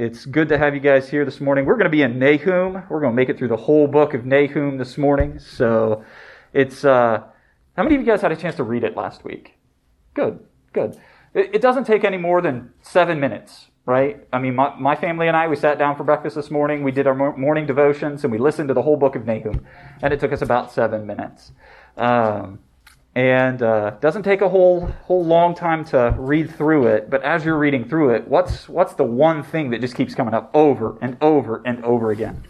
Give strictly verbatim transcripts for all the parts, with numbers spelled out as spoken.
It's good to have you guys here this morning. We're going to be in Nahum. We're going to make it through the whole book of Nahum this morning. So it's, uh, how many of you guys had a chance to read it last week? Good, good. It, it doesn't take any more than seven minutes, right? I mean, my, my family and I, we sat down for breakfast this morning. We did our morning devotions and we listened to the whole book of Nahum. And it took us about seven minutes. Um, And uh, doesn't take a whole whole long time to read through it, but as you're reading through it, what's what's the one thing that just keeps coming up over and over and over again?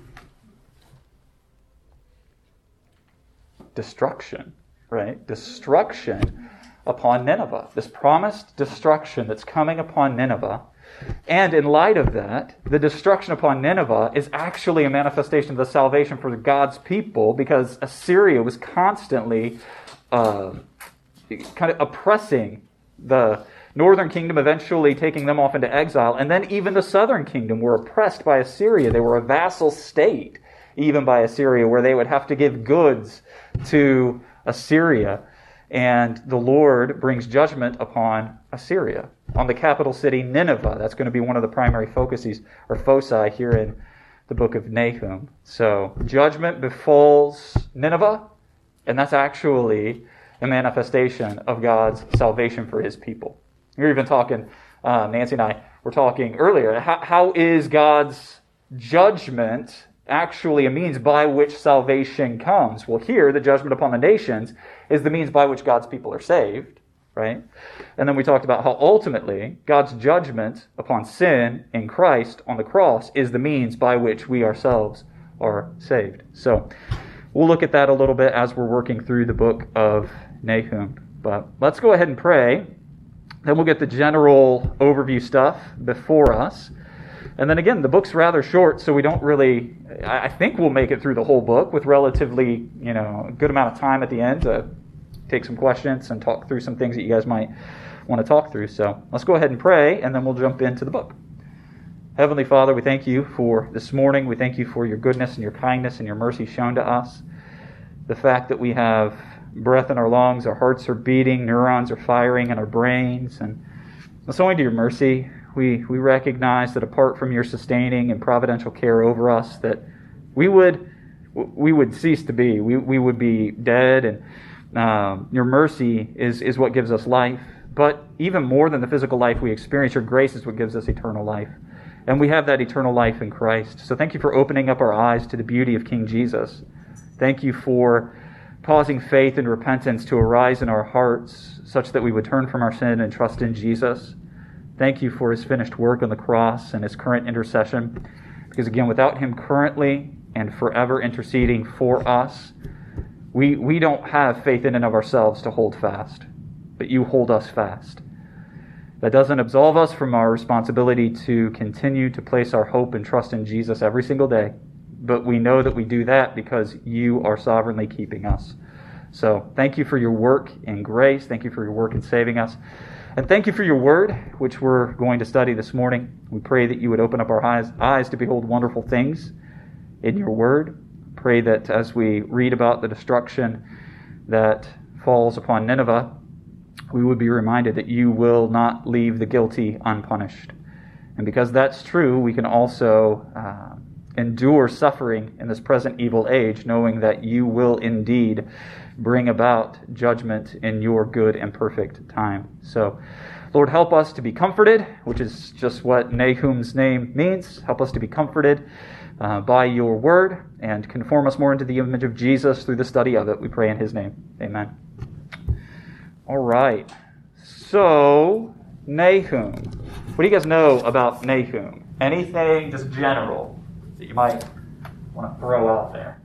Destruction, right? Destruction upon Nineveh. This promised destruction that's coming upon Nineveh. And in light of that, the destruction upon Nineveh is actually a manifestation of the salvation for God's people, because Assyria was constantly Uh, kind of oppressing the northern kingdom, eventually taking them off into exile. And then even the southern kingdom were oppressed by Assyria. They were a vassal state, even by Assyria, where they would have to give goods to Assyria. And the Lord brings judgment upon Assyria, on the capital city, Nineveh. That's going to be one of the primary focuses, or foci, here in the book of Nahum. So, judgment befalls Nineveh, and that's actually a manifestation of God's salvation for his people. We were even talking, uh, Nancy and I were talking earlier, how, how is God's judgment actually a means by which salvation comes? Well, here, the judgment upon the nations is the means by which God's people are saved, right? And then we talked about how ultimately God's judgment upon sin in Christ on the cross is the means by which we ourselves are saved. So, we'll look at that a little bit as we're working through the book of Nahum. But let's go ahead and pray. Then we'll get the general overview stuff before us. And then again, the book's rather short, so we don't really, I think we'll make it through the whole book with relatively, you know, a good amount of time at the end to take some questions and talk through some things that you guys might want to talk through. So let's go ahead and pray, and then we'll jump into the book. Heavenly Father, we thank you for this morning. We thank you for your goodness and your kindness and your mercy shown to us. The fact that we have breath in our lungs, our hearts are beating, neurons are firing in our brains. And it's only to your mercy. We, we recognize that apart from your sustaining and providential care over us, that we would we would cease to be. We, we would be dead. And um, your mercy is, is what gives us life. But even more than the physical life we experience, your grace is what gives us eternal life. And we have that eternal life in Christ. So thank you for opening up our eyes to the beauty of King Jesus. Thank you for causing faith and repentance to arise in our hearts such that we would turn from our sin and trust in Jesus. Thank you for his finished work on the cross and his current intercession. Because again, without him currently and forever interceding for us, we, we don't have faith in and of ourselves to hold fast. But you hold us fast. That doesn't absolve us from our responsibility to continue to place our hope and trust in Jesus every single day. But we know that we do that because you are sovereignly keeping us. So thank you for your work in grace. Thank you for your work in saving us. And thank you for your word, which we're going to study this morning. We pray that you would open up our eyes, eyes to behold wonderful things in your word. Pray that as we read about the destruction that falls upon Nineveh, we would be reminded that you will not leave the guilty unpunished. And because that's true, we can also uh, endure suffering in this present evil age, knowing that you will indeed bring about judgment in your good and perfect time. So, Lord, help us to be comforted, which is just what Nahum's name means. Help us to be comforted uh, by your word and conform us more into the image of Jesus through the study of it. We pray in his name. Amen. All right, so Nahum. What do you guys know about Nahum? Anything just general that you might want to throw out there?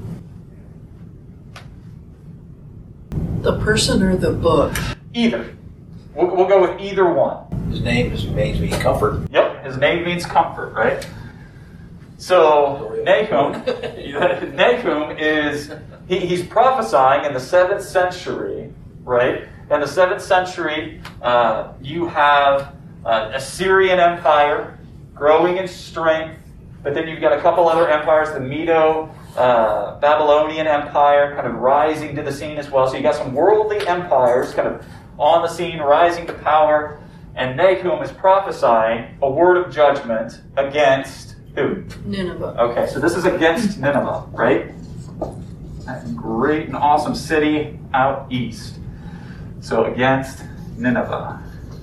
The person or the book? Either. We'll, we'll go with either one. His name is, means means comfort. Yep, his name means comfort, right? So Nahum, Nahum is, he, he's prophesying in the seventh century, right? In the seventh century, uh, you have uh, Assyrian Empire growing in strength, but then you've got a couple other empires, the Medo, uh, Babylonian Empire kind of rising to the scene as well. So you got some worldly empires kind of on the scene, rising to power, And Nahum is prophesying a word of judgment against who? Nineveh. Okay, so this is against Nineveh, right? That great and awesome city out east. So against Nineveh.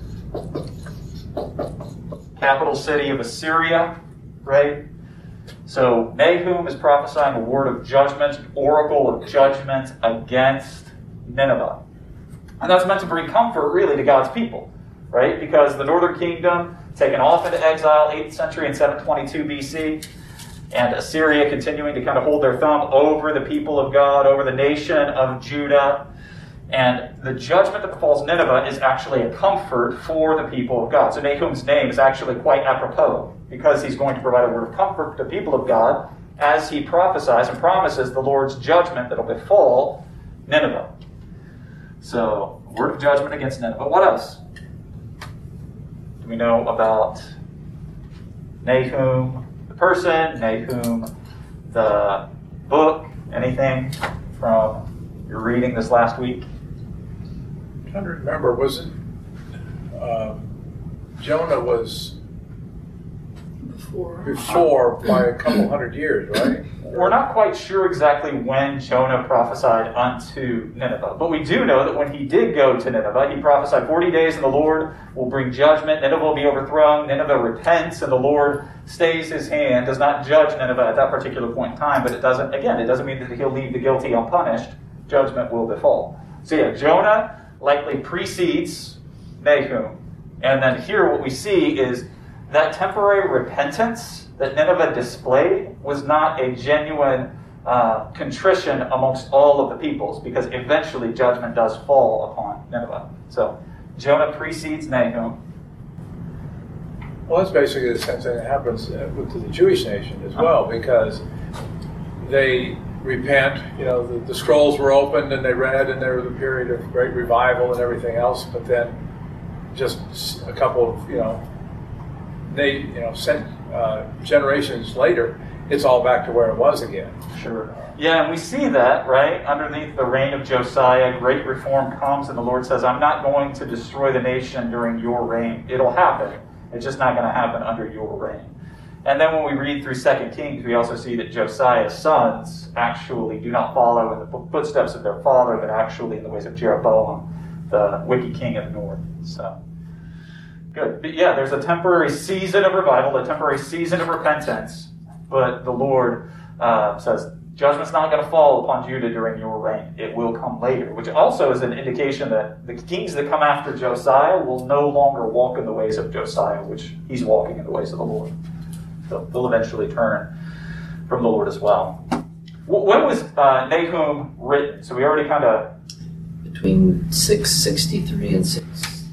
Capital city of Assyria, right? So Nahum is prophesying a word of judgment, an oracle of judgment against Nineveh. And that's meant to bring comfort, really, to God's people, right? Because the northern kingdom, taken off into exile, eighth century and seven twenty-two B C, and Assyria continuing to kind of hold their thumb over the people of God, over the nation of Judah. And the judgment that befalls Nineveh is actually a comfort for the people of God. So Nahum's name is actually quite apropos, because he's going to provide a word of comfort to the people of God as he prophesies and promises the Lord's judgment that will befall Nineveh. So, word of judgment against Nineveh. What else do we know about Nahum, the person, Nahum, the book? Anything from your reading this last week? I'm trying to remember, was it uh, Jonah was Before. before by a couple hundred years, right? We're not quite sure exactly when Jonah prophesied unto Nineveh, but we do know that when he did go to Nineveh, he prophesied forty days and the Lord will bring judgment, Nineveh will be overthrown, Nineveh repents, and the Lord stays his hand, does not judge Nineveh at that particular point in time, but it doesn't, again, it doesn't mean that he'll leave the guilty unpunished. Judgment will befall. So yeah, Jonah likely precedes Nahum, and then here what we see is that temporary repentance that Nineveh displayed was not a genuine uh, contrition amongst all of the peoples, because eventually judgment does fall upon Nineveh. So Jonah precedes Nahum. Well, that's basically the same thing that happens uh, with to the Jewish nation as well, because they repent. You know, the, the scrolls were opened and they read, and there was a period of great revival and everything else. But then, just a couple of you know, they you know, sent uh, generations later, it's all back to where it was again. Sure. Yeah, and we see that, right? Underneath the reign of Josiah, great reform comes, and the Lord says, I'm not going to destroy the nation during your reign. It'll happen. It's just not going to happen under your reign. And then when we read through Second Kings, we also see that Josiah's sons actually do not follow in the footsteps of their father, but actually in the ways of Jeroboam, the wicked king of the north. So, good. But yeah, there's a temporary season of revival, a temporary season of repentance, but the Lord uh, says, judgment's not going to fall upon Judah during your reign. It will come later, which also is an indication that the kings that come after Josiah will no longer walk in the ways of Josiah, which he's walking in the ways of the Lord. So they'll eventually turn from the Lord as well. When was uh, Nahum written? So we already kind of... Between six sixty-three and six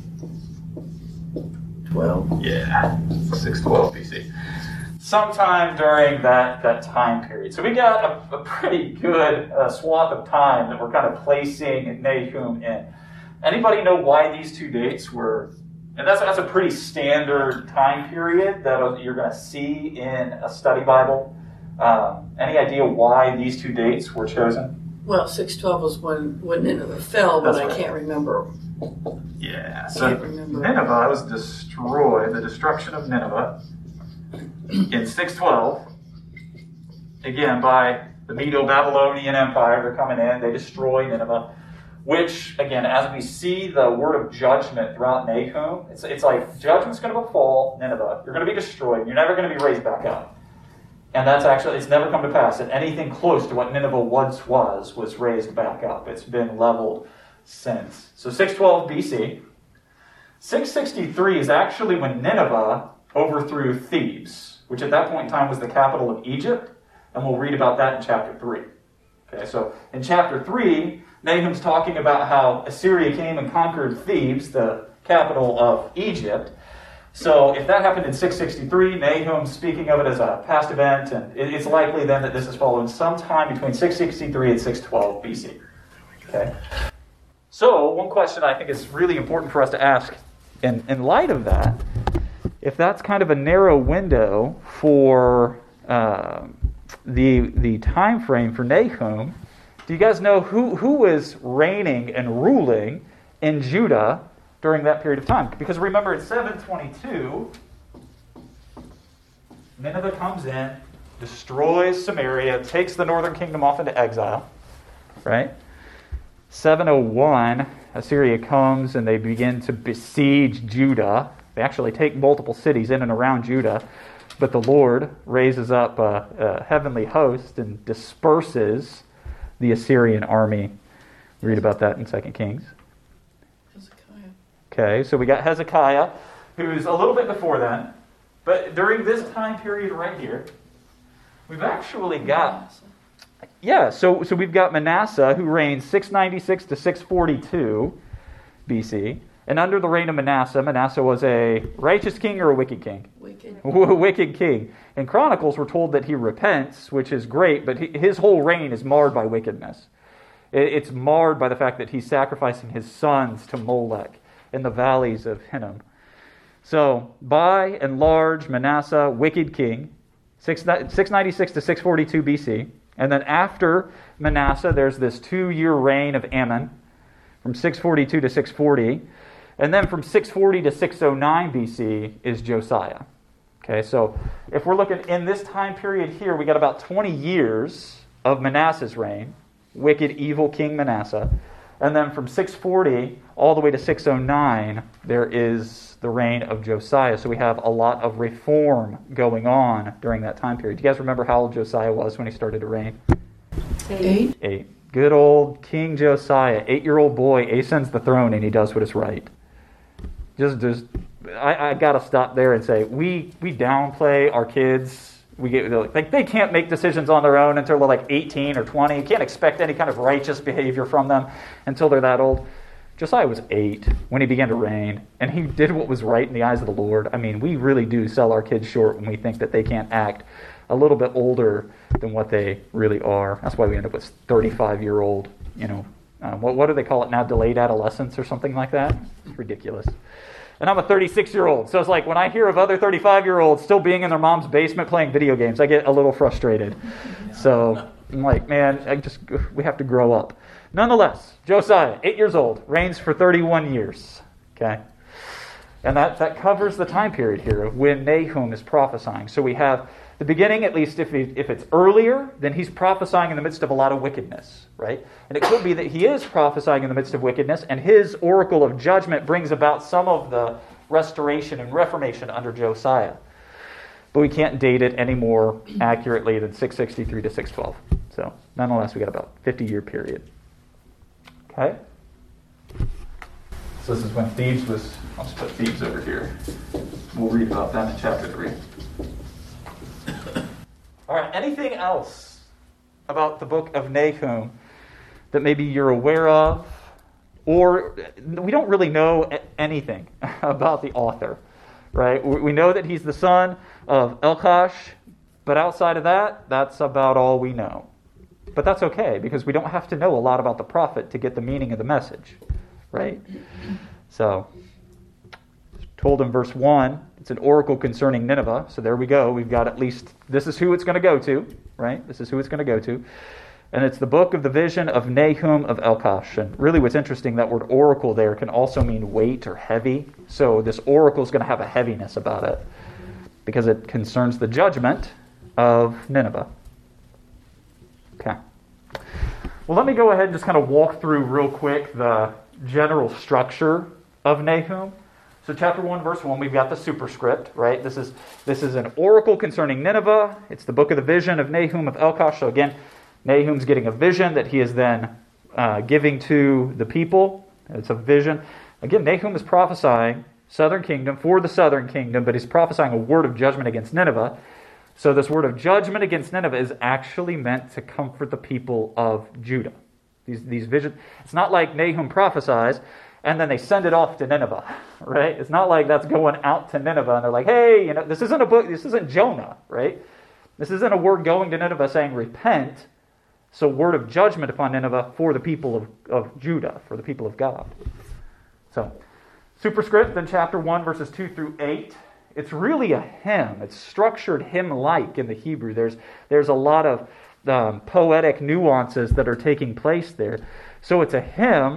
twelve. Yeah, six twelve B C. Sometime during that, that time period. So we got a, a pretty good uh, swath of time that we're kind of placing Nahum in. Anybody know why these two dates were... And that's, that's a pretty standard time period that you're going to see in a study Bible. Um, any idea why these two dates were chosen? Well, six twelve was when, when Nineveh fell, but That's I right. can't remember. Yeah, I so can't remember. Nineveh was destroyed, the destruction of Nineveh, in six twelve, again, by the Medo-Babylonian Empire. They're coming in, they destroy Nineveh, which, again, as we see the word of judgment throughout Nahum, it's, it's like, judgment's going to befall Nineveh. You're going to be destroyed. You're never going to be raised back up. And that's actually, it's never come to pass that anything close to what Nineveh once was, was raised back up. It's been leveled since. So six twelve B C. six sixty-three is actually when Nineveh overthrew Thebes, which at that point in time was the capital of Egypt. And we'll read about that in chapter three. Okay, so in chapter three, Nahum's talking about how Assyria came and conquered Thebes, the capital of Egypt. So if that happened in six sixty-three, Nahum's speaking of it as a past event, and it's likely then that this is following sometime between six sixty-three and six twelve B C. Okay. So one question I think is really important for us to ask in, in light of that, if that's kind of a narrow window for uh, the the time frame for Nahum, do you guys know who, who was reigning and ruling in Judah during that period of time. Because remember, in seven twenty-two, Nineveh comes in, destroys Samaria, takes the northern kingdom off into exile, right? seven oh one, Assyria comes and they begin to besiege Judah. They actually take multiple cities in and around Judah, but the Lord raises up a, a heavenly host and disperses the Assyrian army. We read about that in Second Kings. Hezekiah. Okay, so we got Hezekiah, who's a little bit before then, but during this time period right here, we've actually got, yeah, so so we've got Manasseh, who reigned six ninety-six to six forty-two B C. And under the reign of Manasseh, Manasseh was a righteous king or a wicked king? Wicked. Wicked king. In Chronicles, we're told that he repents, which is great, but he, his whole reign is marred by wickedness. It, it's marred by the fact that he's sacrificing his sons to Molech in the valleys of Hinnom. So, by and large, Manasseh, wicked king, six ninety-six to six forty-two B C. And then after Manasseh, there's this two-year reign of Ammon from six forty-two to six forty. And then from six forty to six oh nine B C is Josiah. Okay, so if we're looking in this time period here, we got about twenty years of Manasseh's reign, wicked, evil King Manasseh. And then from six forty all the way to six oh nine, there is the reign of Josiah. So we have a lot of reform going on during that time period. Do you guys remember how old Josiah was when he started to reign? Eight. Eight. Good old King Josiah, eight-year-old boy, ascends the throne and he does what is right. Just, just, I, I got to stop there and say we we downplay our kids. We get like they can't make decisions on their own until they're like eighteen or twenty. You can't expect any kind of righteous behavior from them until they're that old. Josiah was eight when he began to reign, and he did what was right in the eyes of the Lord. I mean, we really do sell our kids short when we think that they can't act a little bit older than what they really are. That's why we end up with thirty-five-year-old, you know, uh, what, what do they call it now, delayed adolescence or something like that? It's ridiculous. And I'm a thirty-six-year-old, so it's like when I hear of other thirty-five-year-olds still being in their mom's basement playing video games, I get a little frustrated. So I'm like, man, I just we have to grow up. Nonetheless, Josiah, eight years old, reigns for thirty-one years. Okay? And that, that covers the time period here of when Nahum is prophesying. So we have the beginning, at least if, he, if it's earlier, then he's prophesying in the midst of a lot of wickedness, right? And it could be that he is prophesying in the midst of wickedness, and his oracle of judgment brings about some of the restoration and reformation under Josiah. But we can't date it any more accurately than six sixty-three to six twelve. So nonetheless, we got about a fifty-year period. Okay? So this is when Thebes was, I'll just put Thebes over here. We'll read about that in chapter three. All right, anything else about the book of Nahum that maybe you're aware of? Or we don't really know anything about the author, right? We know that he's the son of Elkosh, but outside of that, that's about all we know. But that's okay, because we don't have to know a lot about the prophet to get the meaning of the message, right? So, told in verse one, it's an oracle concerning Nineveh. So there we go. We've got at least, this is who it's going to go to, right? This is who it's going to go to. And it's the book of the vision of Nahum of Elkosh. And really what's interesting, that word oracle there can also mean weight or heavy. So this oracle is going to have a heaviness about it because it concerns the judgment of Nineveh. Okay. Well, let me go ahead and just kind of walk through real quick the general structure of Nahum. So chapter one, verse one, we've got the superscript, right? This is this is an oracle concerning Nineveh. It's the book of the vision of Nahum of Elkosh. So again, Nahum's getting a vision that he is then uh, giving to the people. It's a vision. Again, Nahum is prophesying southern kingdom for the southern kingdom, but he's prophesying a word of judgment against Nineveh. So this word of judgment against Nineveh is actually meant to comfort the people of Judah. These these visions. It's not like Nahum prophesies and then they send it off to Nineveh, right? It's not like that's going out to Nineveh and they're like, hey, you know, this isn't a book, this isn't Jonah, right? This isn't a word going to Nineveh saying repent. So word of judgment upon Nineveh for the people of, of Judah, for the people of God. So, superscript in chapter one, verses two through eight. It's really a hymn. It's structured hymn-like in the Hebrew. There's, there's a lot of um, poetic nuances that are taking place there. So it's a hymn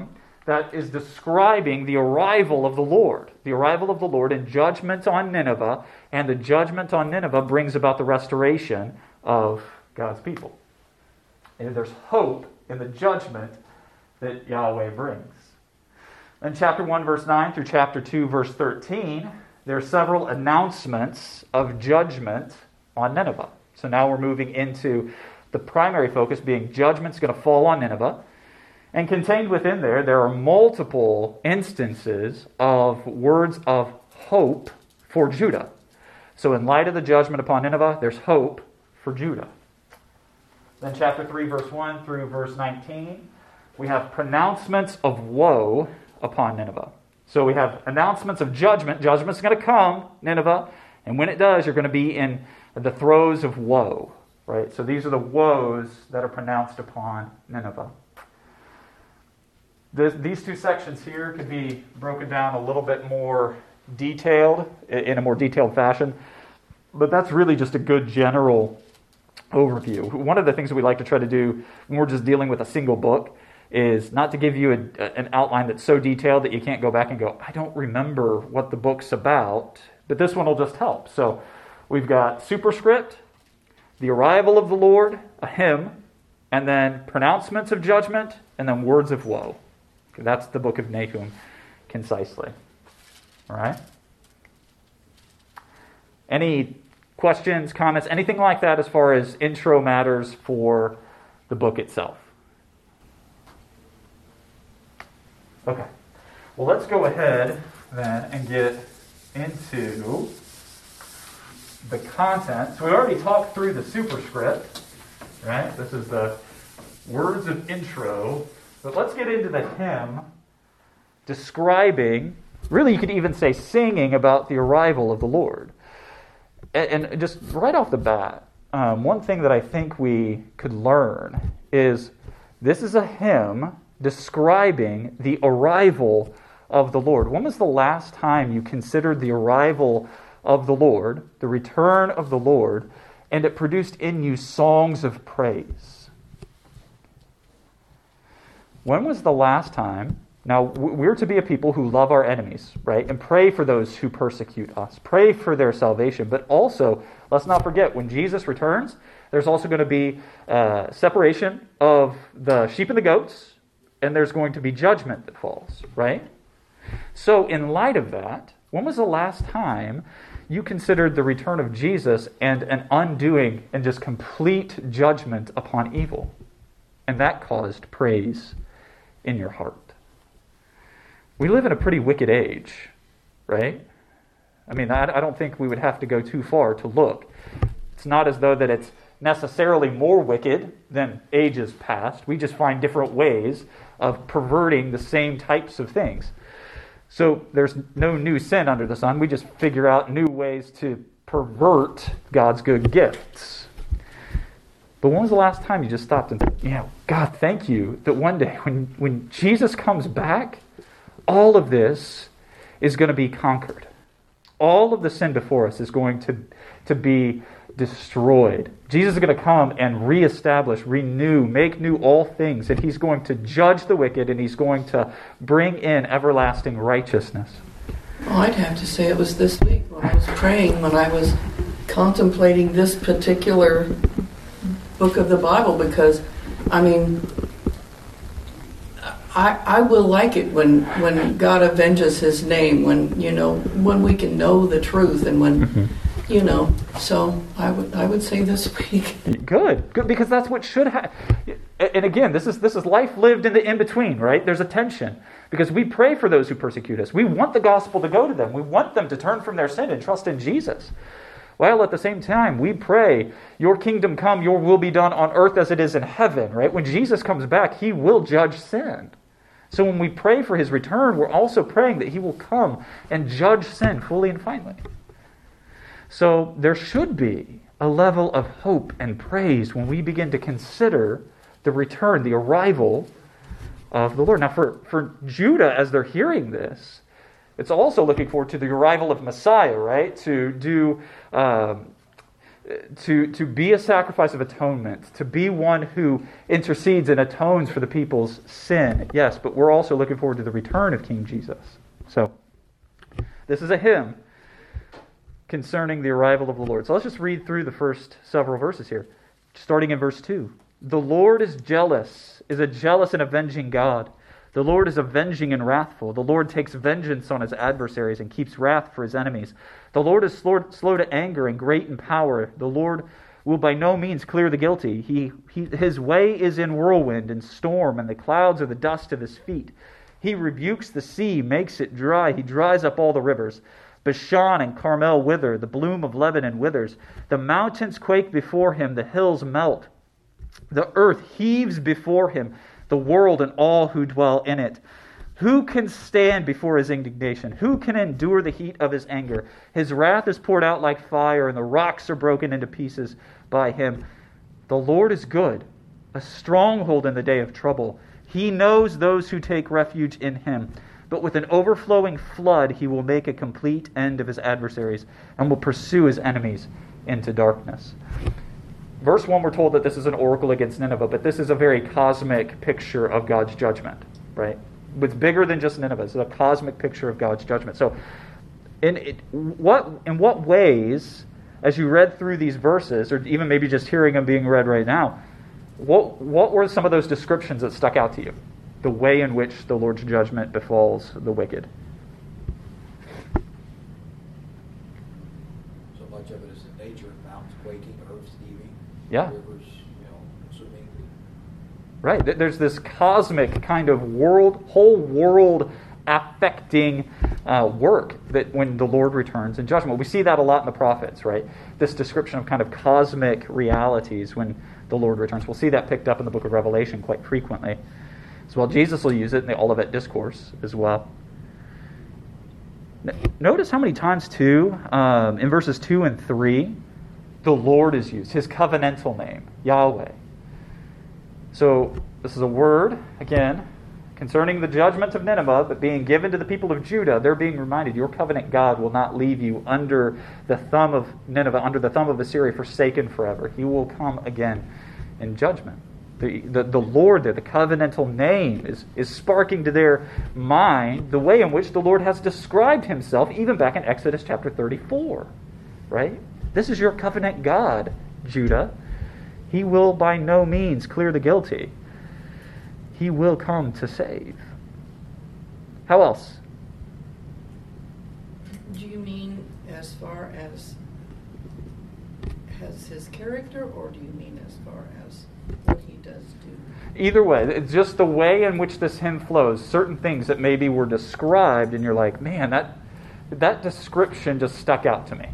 that is describing the arrival of the Lord. The arrival of the Lord and judgment on Nineveh, and the judgment on Nineveh brings about the restoration of God's people. And there's hope in the judgment that Yahweh brings. In chapter one, verse nine through chapter two, verse thirteen, there are several announcements of judgment on Nineveh. So now we're moving into the primary focus being judgment's going to fall on Nineveh. And contained within there, there are multiple instances of words of hope for Judah. So in light of the judgment upon Nineveh, there's hope for Judah. Then chapter three, verse one through verse nineteen, we have pronouncements of woe upon Nineveh. So we have announcements of judgment. Judgment's going to come, Nineveh, and when it does, you're going to be in the throes of woe. Right? So these are the woes that are pronounced upon Nineveh. This, these two sections here could be broken down a little bit more detailed, in a more detailed fashion, but that's really just a good general overview. One of the things that we like to try to do when we're just dealing with a single book is not to give you a, an outline that's so detailed that you can't go back and go, I don't remember what the book's about, but this one will just help. So we've got superscript, the arrival of the Lord, a hymn, and then pronouncements of judgment, and then words of woe. Okay, that's the book of Nahum, concisely. All right? Any questions, comments, anything like that as far as intro matters for the book itself? Okay. Well, let's go ahead then and get into the content. So we already talked through the superscript, right? This is the words of intro. But let's get into the hymn describing, really you could even say singing about the arrival of the Lord. And, and just right off the bat, um, one thing that I think we could learn is this is a hymn describing the arrival of the Lord. When was the last time you considered the arrival of the Lord, the return of the Lord, and it produced in you songs of praise? When was the last time? Now, we're to be a people who love our enemies, right? And pray for those who persecute us. Pray for their salvation. But also, let's not forget, when Jesus returns, there's also going to be uh, separation of the sheep and the goats, and there's going to be judgment that falls, right? So in light of that, when was the last time you considered the return of Jesus and an undoing and just complete judgment upon evil? And that caused praise in your heart. We live in a pretty wicked age, right? I mean, I, I don't think we would have to go too far to look. It's not as though that it's necessarily more wicked than ages past. We just find different ways of perverting the same types of things. So there's no new sin under the sun. We just figure out new ways to pervert God's good gifts. But when was the last time you just stopped and, you know, God, thank you that one day when, when Jesus comes back, all of this is going to be conquered. All of the sin before us is going to, to be destroyed. Jesus is going to come and reestablish, renew, make new all things, and he's going to judge the wicked, and he's going to bring in everlasting righteousness. Well, I'd have to say it was this week when I was praying, when I was contemplating this particular book of the Bible, because, I mean, I, I will like it when, when God avenges his name, when, you know, when we can know the truth, and when, mm-hmm. you know, so I would I would say this week. Good, good, because that's what should happen. And again, this is this is life lived in the in-between, right? There's a tension, because we pray for those who persecute us. We want the gospel to go to them. We want them to turn from their sin and trust in Jesus. While at the same time, we pray, your kingdom come, your will be done on earth as it is in heaven, right? When Jesus comes back, he will judge sin. So when we pray for his return, we're also praying that he will come and judge sin fully and finally. So there should be a level of hope and praise when we begin to consider the return, the arrival of the Lord. Now for, for Judah, as they're hearing this, it's also looking forward to the arrival of Messiah, right? To do um, to, to be a sacrifice of atonement, to be one who intercedes and atones for the people's sin. Yes, but we're also looking forward to the return of King Jesus. So, this is a hymn concerning the arrival of the Lord. So let's just read through the first several verses here. Starting in verse two. The Lord is jealous, is a jealous and avenging God. The Lord is avenging and wrathful. The Lord takes vengeance on his adversaries and keeps wrath for his enemies. The Lord is slow, slow to anger and great in power. The Lord will by no means clear the guilty. He, he, his way is in whirlwind and storm, and the clouds are the dust of his feet. He rebukes the sea, makes it dry. He dries up all the rivers. Bashan and Carmel wither. The bloom of Lebanon withers. The mountains quake before him. The hills melt. The earth heaves before him, the world and all who dwell in it. Who can stand before his indignation? Who can endure the heat of his anger? His wrath is poured out like fire, and the rocks are broken into pieces by him. The Lord is good, a stronghold in the day of trouble. He knows those who take refuge in him. But with an overflowing flood, he will make a complete end of his adversaries and will pursue his enemies into darkness. Verse one, we're told that this is an oracle against Nineveh, but this is a very cosmic picture of God's judgment, right? It's bigger than just Nineveh. It's a cosmic picture of God's judgment. So in it, what in what ways, as you read through these verses, or even maybe just hearing them being read right now, what what were some of those descriptions that stuck out to you? The way in which the Lord's judgment befalls the wicked. So much of it is in nature, mountains quaking, earth heaving, Yeah. rivers, you know, consuming. Right. There's this cosmic kind of world, whole world affecting uh, work that when the Lord returns in judgment. We see that a lot in the prophets, right? This description of kind of cosmic realities when the Lord returns. We'll see that picked up in the book of Revelation quite frequently. As well, Jesus will use it in the Olivet Discourse as well. Notice how many times, too, um, in verses two and three, the Lord is used, his covenantal name, Yahweh. So, this is a word, again, concerning the judgment of Nineveh, but being given to the people of Judah. They're being reminded, your covenant God will not leave you under the thumb of Nineveh, under the thumb of Assyria, forsaken forever. He will come again in judgment. The, the, the Lord there, the covenantal name, is, is sparking to their mind the way in which the Lord has described himself, even back in Exodus chapter thirty-four. Right? This is your covenant God, Judah. He will by no means clear the guilty. He will come to save. How else? Do you mean as far as as his character, or do you mean as far as what he does do? Either way, it's just the way in which this hymn flows. Certain things that maybe were described, and you're like, man, that that description just stuck out to me.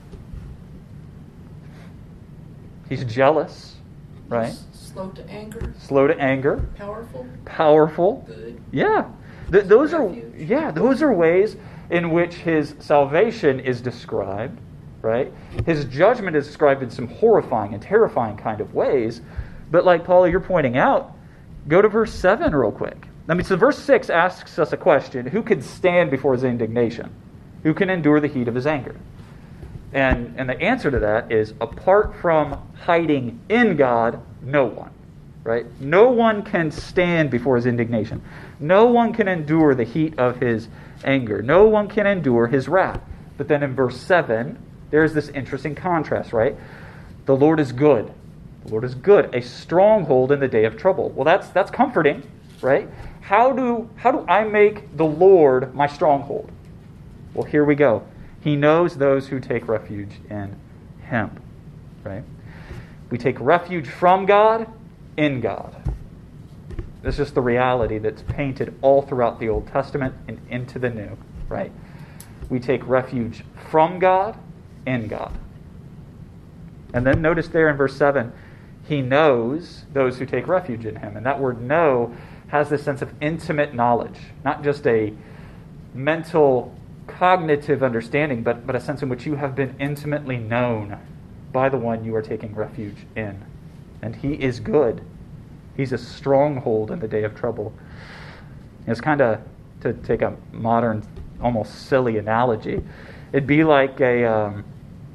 He's jealous, right? He's slow to anger. Slow to anger. Powerful. Powerful. Good. Yeah. Th- those are Refuge. yeah, those are ways in which his salvation is described, right? His judgment is described in some horrifying and terrifying kind of ways. But like Paula, you're pointing out, go to verse seven real quick. I mean, so verse six asks us a question: who can stand before his indignation? Who can endure the heat of his anger? And and the answer to that is, apart from hiding in God, no one. Right? No one can stand before his indignation. No one can endure the heat of his anger. No one can endure his wrath. But then in verse seven, there's this interesting contrast, right? The Lord is good. The Lord is good, a stronghold in the day of trouble. Well, that's that's comforting, right? How do how do I make the Lord my stronghold? Well, here we go. He knows those who take refuge in him, right? We take refuge from God, in God. This is just the reality that's painted all throughout the Old Testament and into the New, right? We take refuge from God, in God. And then notice there in verse seven, he knows those who take refuge in him. And that word know has this sense of intimate knowledge, not just a mental, cognitive understanding, but, but a sense in which you have been intimately known by the one you are taking refuge in. And he is good. He's a stronghold in the day of trouble. It's kind of, to take a modern, almost silly analogy, it'd be like a, um,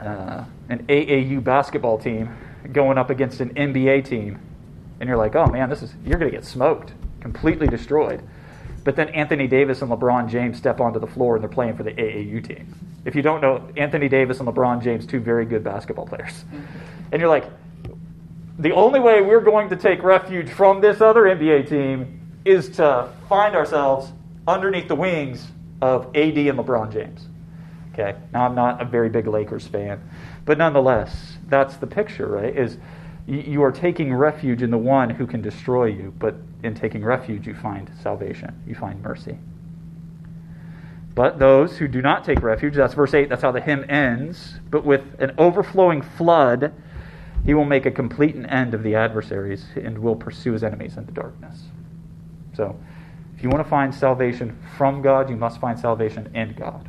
uh, an A A U basketball team going up against an N B A team, and you're like, oh man, this is you're going to get smoked, completely destroyed. But then Anthony Davis and LeBron James step onto the floor and they're playing for the A A U team. If you don't know, Anthony Davis and LeBron James, two very good basketball players. And you're like, the only way we're going to take refuge from this other N B A team is to find ourselves underneath the wings of A D and LeBron James. Okay, now I'm not a very big Lakers fan, but nonetheless, that's the picture, right? Is you are taking refuge in the one who can destroy you, but in taking refuge you find salvation, you find mercy. But those who do not take refuge, that's verse eight, that's how the hymn ends, but with an overflowing flood, he will make a complete end of the adversaries and will pursue his enemies into darkness. So, if you want to find salvation from God, you must find salvation in God.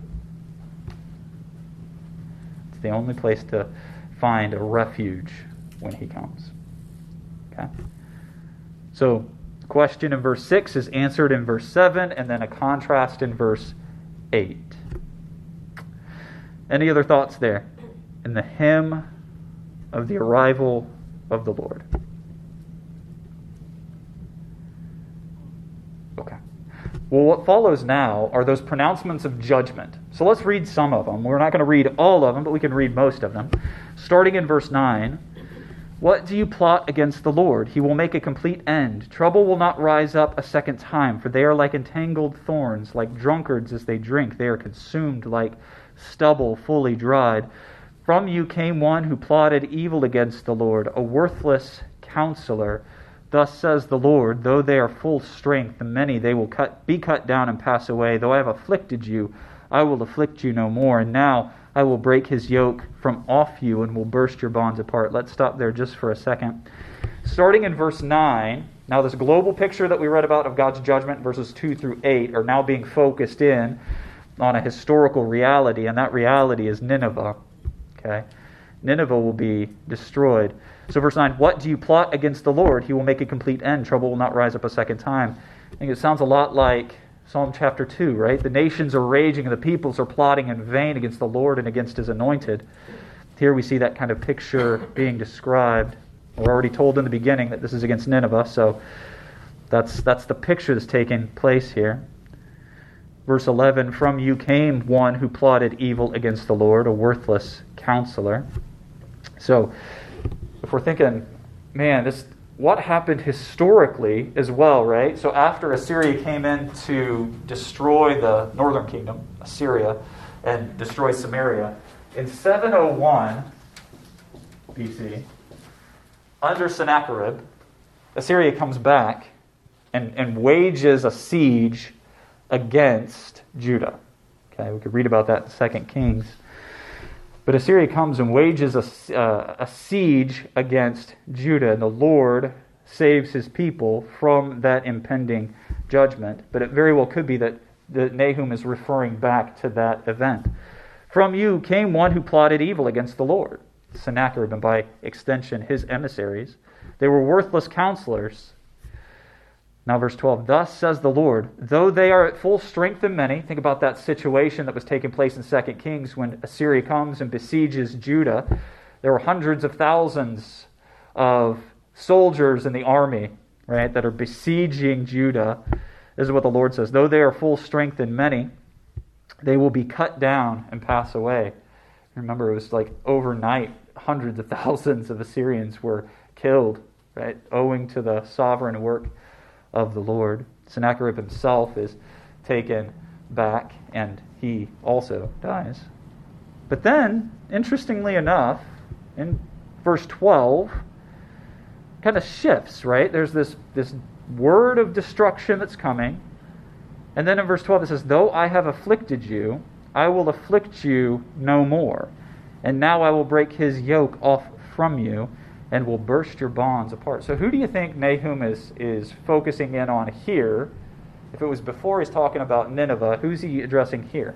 It's the only place to find a refuge when he comes. Okay? So, the question in verse six is answered in verse seven, and then a contrast in verse eight. Any other thoughts there? In the hymn of the arrival of the Lord. Okay. Well, what follows now are those pronouncements of judgment. So let's read some of them. We're not going to read all of them, but we can read most of them. Starting in verse nine. What do you plot against the Lord? He will make a complete end. Trouble will not rise up a second time, for they are like entangled thorns, like drunkards as they drink. They are consumed like stubble fully dried. From you came one who plotted evil against the Lord, a worthless counselor. Thus says the Lord, though they are full strength, and many they will cut, be cut down and pass away. Though I have afflicted you, I will afflict you no more. And now I will break his yoke from off you and will burst your bonds apart. Let's stop there just for a second. Starting in verse nine, now this global picture that we read about of God's judgment, verses two through eight, are now being focused in on a historical reality, and that reality is Nineveh. Okay, Nineveh will be destroyed. So verse nine, what do you plot against the Lord? He will make a complete end. Trouble will not rise up a second time. I think it sounds a lot like Psalm chapter two, right? The nations are raging and the peoples are plotting in vain against the Lord and against his anointed. Here we see that kind of picture being described. We're already told in the beginning that this is against Nineveh, so that's that's the picture that's taking place here. Verse eleven, from you came one who plotted evil against the Lord, a worthless counselor. So, if we're thinking, man, this what happened historically as well, right? So after Assyria came in to destroy the northern kingdom, Assyria, and destroy Samaria, in seven oh one B C, under Sennacherib, Assyria comes back and, and wages a siege against Judah. Okay, we could read about that in Second Kings. But Assyria comes and wages a, uh, a siege against Judah, and the Lord saves his people from that impending judgment. But it very well could be that, that Nahum is referring back to that event. From you came one who plotted evil against the Lord, Sennacherib, and by extension his emissaries. They were worthless counselors. Now verse twelve, thus says the Lord, though they are at full strength and many, think about that situation that was taking place in Second Kings when Assyria comes and besieges Judah. There were hundreds of thousands of soldiers in the army, right, that are besieging Judah. This is what the Lord says, though they are full strength and many, they will be cut down and pass away. Remember, it was like overnight, hundreds of thousands of Assyrians were killed, right, owing to the sovereign work of the Lord. Sennacherib himself is taken back and he also dies. But then, interestingly enough, in verse twelve, kind of shifts, right? There's this, this word of destruction that's coming. And then in verse twelve it says, though I have afflicted you, I will afflict you no more. And now I will break his yoke off from you and will burst your bonds apart. So who do you think Nahum is, is focusing in on here? If it was before he's talking about Nineveh, who's he addressing here?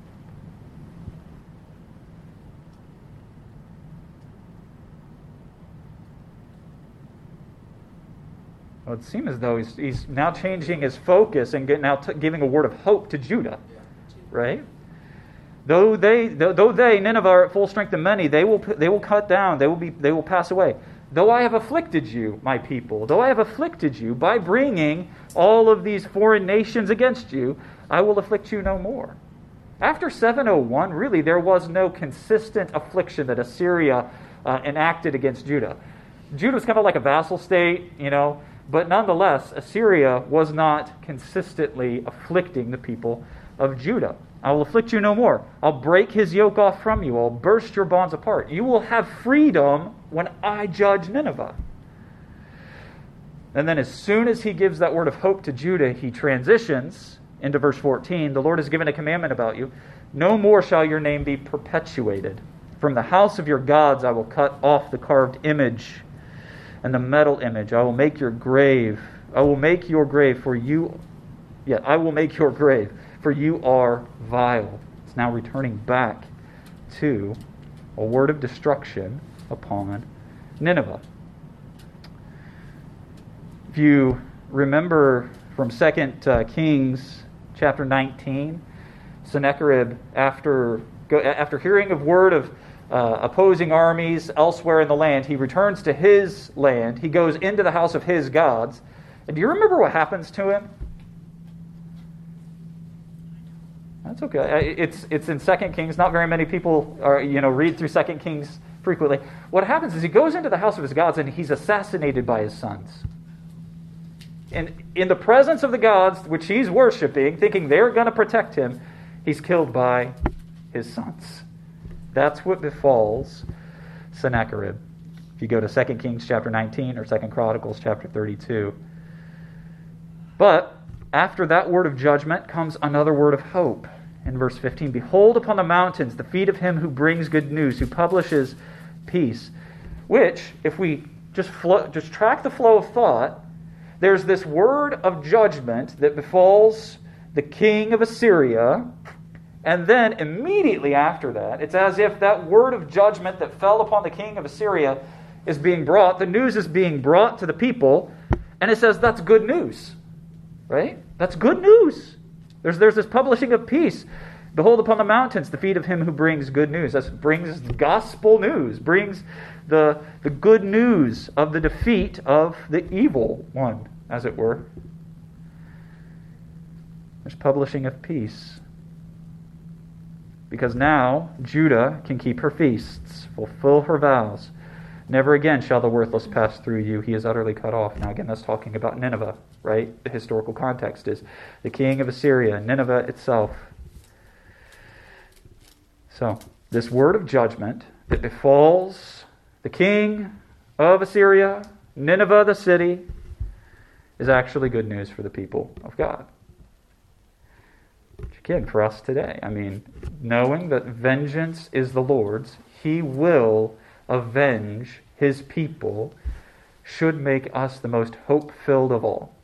Well, it seems as though he's, he's now changing his focus and get, now t- giving a word of hope to Judah, right? Though they, though they, Nineveh, are at full strength and many, they will, they will cut down, they will be, they will pass away. Though I have afflicted you, my people, though I have afflicted you by bringing all of these foreign nations against you, I will afflict you no more. After seven oh one, really, there was no consistent affliction that Assyria uh, enacted against Judah. Judah was kind of like a vassal state, you know, but nonetheless, Assyria was not consistently afflicting the people of Judah. I will afflict you no more. I'll break his yoke off from you. I'll burst your bonds apart. You will have freedom when I judge Nineveh. And then as soon as he gives that word of hope to Judah, he transitions into verse fourteen. The Lord has given a commandment about you. No more shall your name be perpetuated. From the house of your gods I will cut off the carved image and the metal image. I will make your grave. I will make your grave for you. Yeah, I will make your grave, for you are vile. It's now returning back to a word of destruction upon Nineveh. If you remember from Second uh, Kings chapter nineteen, Sennacherib, after go, after hearing of word of uh, opposing armies elsewhere in the land, he returns to his land. He goes into the house of his gods. And do you remember what happens to him? That's okay. It's it's in Second Kings. Not very many people are you know read through Second Kings frequently. What happens is he goes into the house of his gods and he's assassinated by his sons. And in the presence of the gods, which he's worshiping, thinking they're going to protect him, he's killed by his sons. That's what befalls Sennacherib. If you go to Second Kings chapter nineteen or Second Chronicles chapter thirty-two. But after that word of judgment comes another word of hope. In verse fifteen, behold upon the mountains the feet of him who brings good news, who publishes peace. Which, if we just flow, just track the flow of thought, there's this word of judgment that befalls the king of Assyria, and then immediately after that, it's as if that word of judgment that fell upon the king of Assyria is being brought, the news is being brought to the people, and it says that's good news. Right? That's good news. There's there's this publishing of peace. Behold upon the mountains the feet of him who brings good news. That brings gospel news, brings the, the good news of the defeat of the evil one, as it were. There's publishing of peace. Because now Judah can keep her feasts, fulfill her vows. Never again shall the worthless pass through you. He is utterly cut off. Now again, that's talking about Nineveh, right? The historical context is the king of Assyria, Nineveh itself. So, this word of judgment that befalls the king of Assyria, Nineveh the city, is actually good news for the people of God. Which again, for us today, I mean, knowing that vengeance is the Lord's, He will avenge His people, should make us the most hope-filled of all.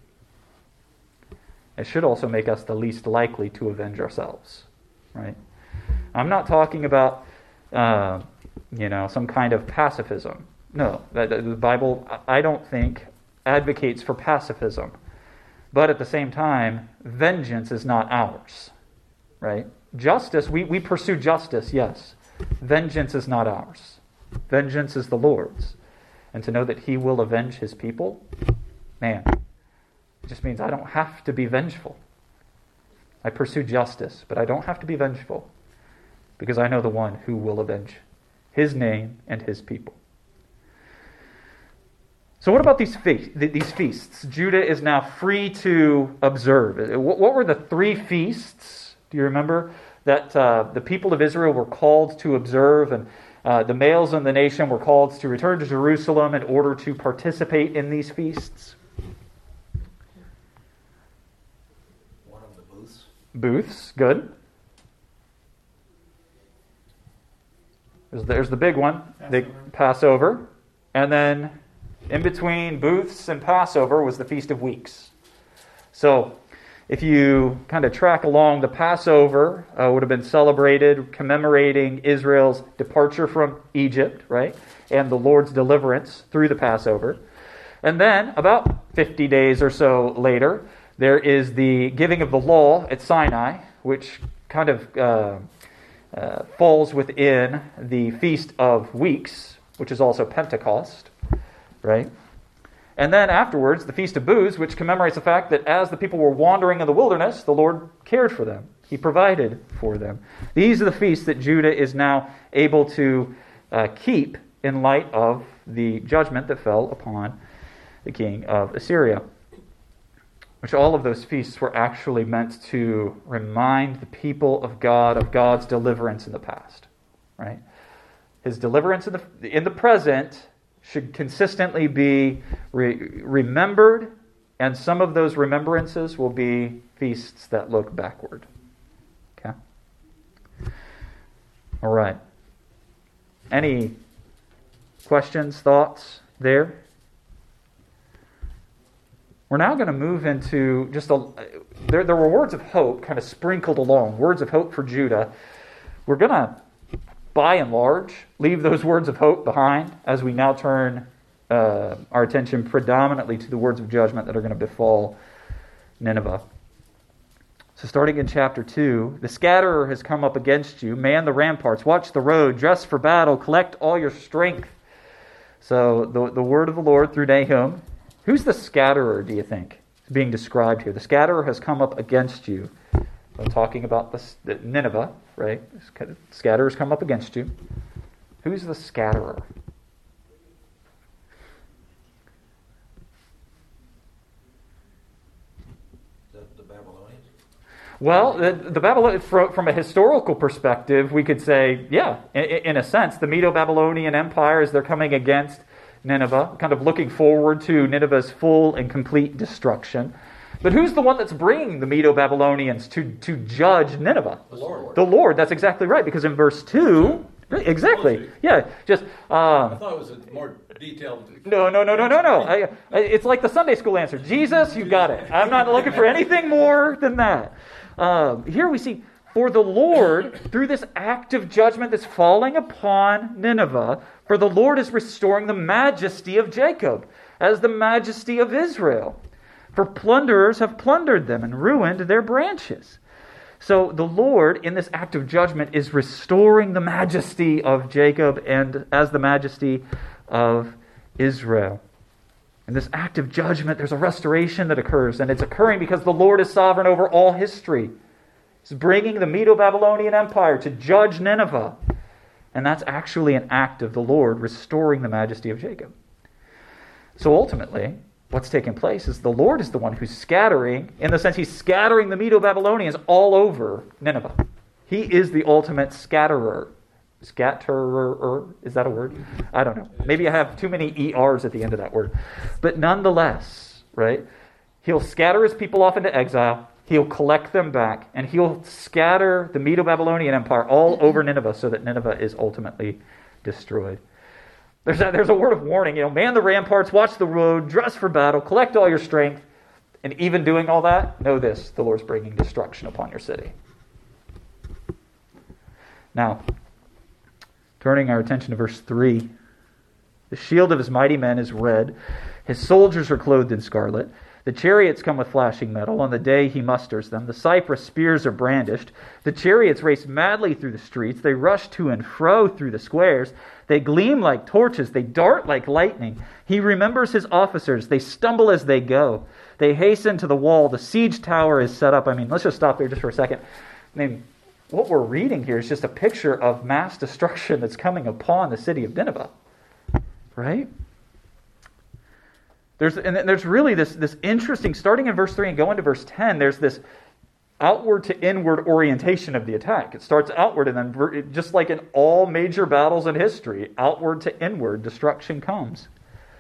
It should also make us the least likely to avenge ourselves, right? I'm not talking about, uh, you know, some kind of pacifism. No, the, the Bible, I don't think, advocates for pacifism. But at the same time, vengeance is not ours, right? Justice, we, we pursue justice, yes. Vengeance is not ours. Vengeance is the Lord's. And to know that He will avenge His people, man, it just means I don't have to be vengeful. I pursue justice, but I don't have to be vengeful because I know the one who will avenge His name and His people. So what about these fe- these feasts? Judah is now free to observe. What were the three feasts, do you remember, that uh, the people of Israel were called to observe, and uh, the males in the nation were called to return to Jerusalem in order to participate in these feasts? One of the booths. Booths, good. There's, there's the big one, the Passover. And then in between booths and Passover was the Feast of Weeks. So if you kind of track along, the Passover uh, would have been celebrated commemorating Israel's departure from Egypt, right? And the Lord's deliverance through the Passover. And then about fifty days or so later, there is the giving of the law at Sinai, which kind of uh, uh, falls within the Feast of Weeks, which is also Pentecost, right? And then afterwards, the Feast of Booths, which commemorates the fact that as the people were wandering in the wilderness, the Lord cared for them. He provided for them. These are the feasts that Judah is now able to uh, keep in light of the judgment that fell upon the king of Assyria. Which all of those feasts were actually meant to remind the people of God of God's deliverance in the past, right? His deliverance in the in the present should consistently be re- remembered, and some of those remembrances will be feasts that look backward. Okay? All right. Any questions, thoughts there? We're now going to move into just a... There, there were words of hope kind of sprinkled along, words of hope for Judah. We're going to, by and large, leave those words of hope behind as we now turn uh, our attention predominantly to the words of judgment that are going to befall Nineveh. So starting in chapter two, the scatterer has come up against you. Man the ramparts, watch the road, dress for battle, collect all your strength. So the, the word of the Lord through Nahum. Who's the scatterer, do you think, being described here? The scatterer has come up against you. I'm talking about the, the Nineveh, right? The scatterer's come up against you. Who's the scatterer? The, the Babylonians? Well, the, the Babylon, from, from a historical perspective, we could say, yeah, in, in a sense, the Medo-Babylonian Empire, as they're coming against Nineveh, kind of looking forward to Nineveh's full and complete destruction. But who's the one that's bringing the Medo-Babylonians to, to judge Nineveh? The Lord. The Lord, that's exactly right, because in verse two, exactly, yeah, just... Um, I thought it was a more detailed... No, no, no, no, no, no. I, I, it's like the Sunday school answer. Jesus, you got it. I'm not looking for anything more than that. Um, here we see, for the Lord, through this act of judgment that's falling upon Nineveh, for the Lord is restoring the majesty of Jacob as the majesty of Israel. For plunderers have plundered them and ruined their branches. So the Lord, in this act of judgment, is restoring the majesty of Jacob and as the majesty of Israel. In this act of judgment, there's a restoration that occurs, and it's occurring because the Lord is sovereign over all history. He's bringing the Medo-Babylonian Empire to judge Nineveh. And that's actually an act of the Lord restoring the majesty of Jacob. So ultimately, what's taking place is the Lord is the one who's scattering, in the sense he's scattering the Medo-Babylonians all over Nineveh. He is the ultimate scatterer. Scatterer, is that a word? I don't know. Maybe I have too many E Rs at the end of that word. But nonetheless, right? He'll scatter his people off into exile. He'll collect them back, and he'll scatter the Medo-Babylonian Empire all over Nineveh so that Nineveh is ultimately destroyed. There's a, there's a word of warning, you know, man the ramparts, watch the road, dress for battle, collect all your strength, and even doing all that, know this, the Lord's bringing destruction upon your city. Now, turning our attention to verse three, the shield of his mighty men is red, his soldiers are clothed in scarlet. The chariots come with flashing metal. On the day he musters them, the cypress spears are brandished. The chariots race madly through the streets. They rush to and fro through the squares. They gleam like torches. They dart like lightning. He remembers his officers. They stumble as they go. They hasten to the wall. The siege tower is set up. I mean, let's just stop there just for a second. I mean, what we're reading here is just a picture of mass destruction that's coming upon the city of Nineveh. Right? There's and there's really this, this interesting, starting in verse three and going to verse ten, there's this outward to inward orientation of the attack. It starts outward, and then just like in all major battles in history, outward to inward destruction comes.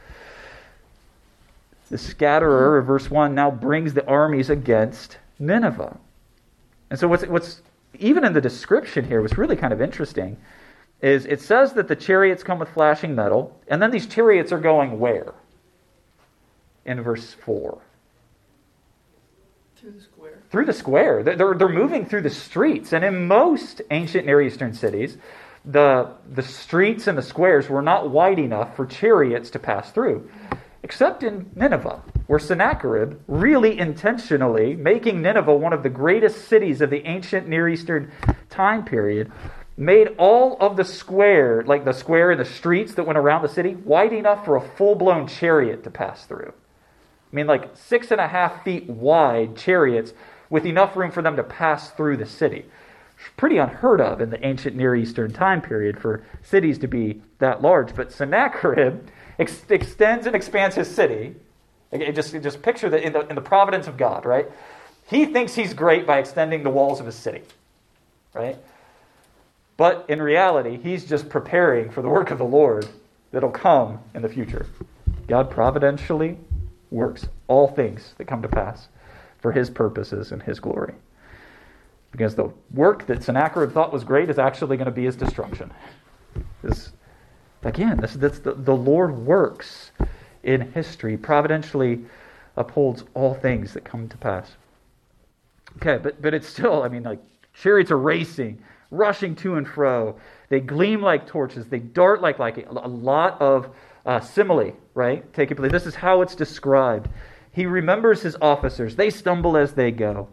The scatterer of verse one now brings the armies against Nineveh. And so what's what's even in the description here, what's really kind of interesting, is it says that the chariots come with flashing metal, and then these chariots are going where? In verse four. Through the square. Through the square. They're, they're moving through the streets. And in most ancient Near Eastern cities, the, the streets and the squares were not wide enough for chariots to pass through. Except in Nineveh, where Sennacherib, really intentionally making Nineveh one of the greatest cities of the ancient Near Eastern time period, made all of the square, like the square in the streets that went around the city, wide enough for a full-blown chariot to pass through. I mean, like six and a half feet wide chariots with enough room for them to pass through the city. Pretty unheard of in the ancient Near Eastern time period for cities to be that large. But Sennacherib ex- extends and expands his city. It just, it just picture that in the, in the providence of God, right? He thinks he's great by extending the walls of his city, right? But in reality, he's just preparing for the work of the Lord that'll come in the future. God providentially works all things that come to pass for his purposes and his glory. Because the work that Sennacherib thought was great is actually going to be his destruction. This, again, this, this, the, the Lord works in history, providentially upholds all things that come to pass. Okay, but, but it's still, I mean, like, chariots are racing, rushing to and fro. They gleam like torches. They dart like lightning. A lot of uh, simile, right? Taking place. This is how it's described. He remembers his officers. They stumble as they go.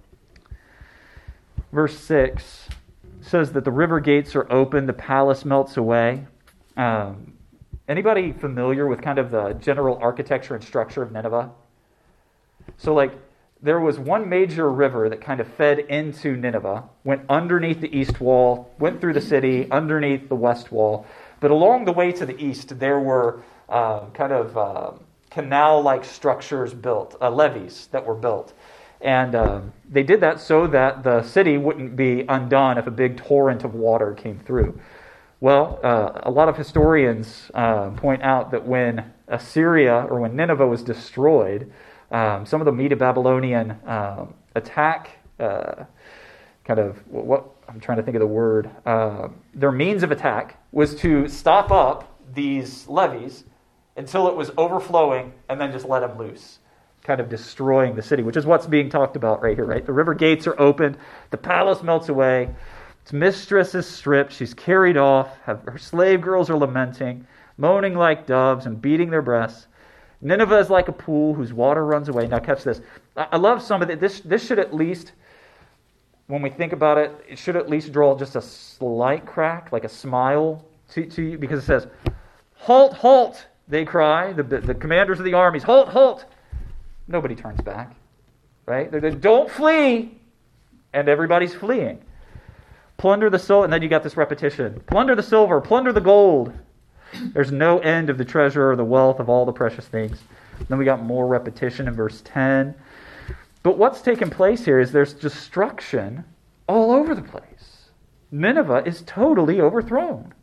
Verse six says that the river gates are open. The palace melts away. Um, anybody familiar with kind of the general architecture and structure of Nineveh? So like, there was one major river that kind of fed into Nineveh, went underneath the east wall, went through the city, underneath the west wall. But along the way to the east, there were uh, kind of uh, canal-like structures built, uh, levees that were built. And um, they did that so that the city wouldn't be undone if a big torrent of water came through. Well, uh, a lot of historians uh, point out that when Assyria, or when Nineveh was destroyed, Um, some of the Medo-Babylonian um, attack, uh, kind of, what I'm trying to think of the word, uh, their means of attack was to stop up these levees until it was overflowing and then just let them loose, kind of destroying the city, which is what's being talked about right here, right? The river gates are opened, the palace melts away, its mistress is stripped, she's carried off, have, her slave girls are lamenting, moaning like doves and beating their breasts. Nineveh is like a pool whose water runs away. Now catch this. I love some of it. This, this should at least, when we think about it, it should at least draw just a slight crack, like a smile to, to you, because it says, "Halt, halt," they cry, the, the commanders of the armies, "Halt, halt." Nobody turns back, right? They're, they're, "Don't flee," and everybody's fleeing. "Plunder the silver," and then you got this repetition. "Plunder the silver, plunder the gold. There's no end of the treasure or the wealth of all the precious things." Then we got more repetition in verse ten. But what's taking place here is there's destruction all over the place. Nineveh is totally overthrown.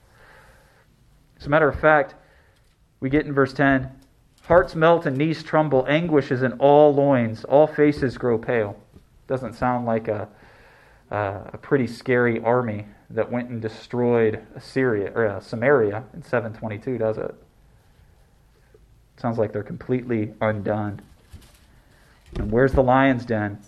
As a matter of fact, we get in verse ten, "Hearts melt and knees tremble, anguish is in all loins, all faces grow pale." Doesn't sound like a, uh, a pretty scary army that went and destroyed Assyria or uh, Samaria in seven twenty-two, does it? Sounds like they're completely undone. And where's the lion's den?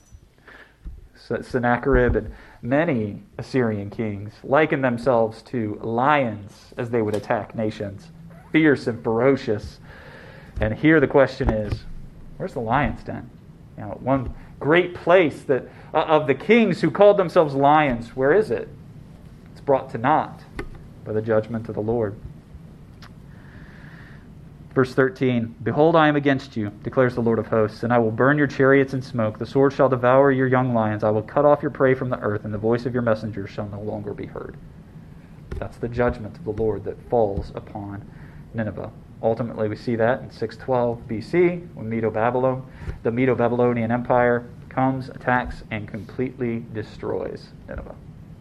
Sennacherib and many Assyrian kings liken themselves to lions as they would attack nations, fierce and ferocious. And here the question is, where's the lion's den? You know, one great place that uh, of the kings who called themselves lions, where is it? Brought to naught by the judgment of the Lord. Verse thirteen, "Behold, I am against you, declares the Lord of hosts, and I will burn your chariots in smoke. The sword shall devour your young lions. I will cut off your prey from the earth, and the voice of your messengers shall no longer be heard." That's the judgment of the Lord that falls upon Nineveh. Ultimately, we see that in six twelve B C, when Medo-Babylon, the Medo-Babylonian Empire comes, attacks, and completely destroys Nineveh.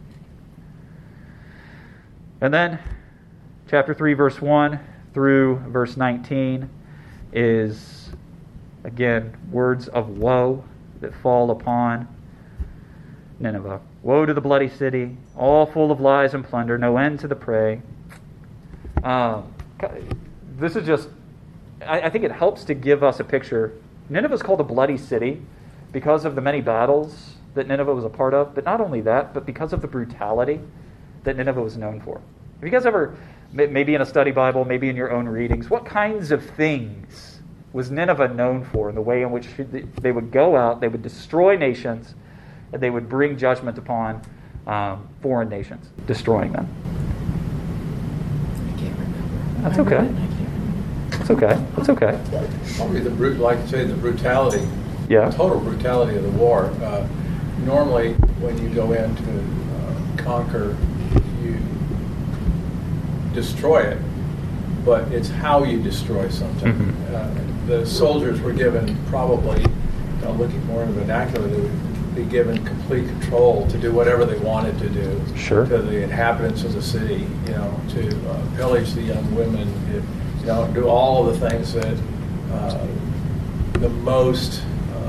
And then, chapter three, verse one through verse nineteen is, again, words of woe that fall upon Nineveh. "Woe to the bloody city, all full of lies and plunder, no end to the prey." Um, this is just, I, I think it helps to give us a picture. Nineveh is called a bloody city because of the many battles that Nineveh was a part of, but not only that, but because of the brutality that Nineveh was known for. Have you guys ever, maybe in a study Bible, maybe in your own readings, what kinds of things was Nineveh known for in the way in which they would go out, they would destroy nations, and they would bring judgment upon um, foreign nations, destroying them. I can't remember. That's I read okay. it and I can't remember. That's okay. That's okay. Probably the brute, like you say, the brutality, Yeah. total brutality of the war. Uh, normally, when you go in to uh, conquer, you destroy it, but it's how you destroy something. Mhm. Uh, the soldiers were given probably, uh, looking more in the vernacular, they would be given complete control to do whatever they wanted to do Sure. to the inhabitants of the city, you know, to uh, pillage the young women, you know, do all of the things that uh, the most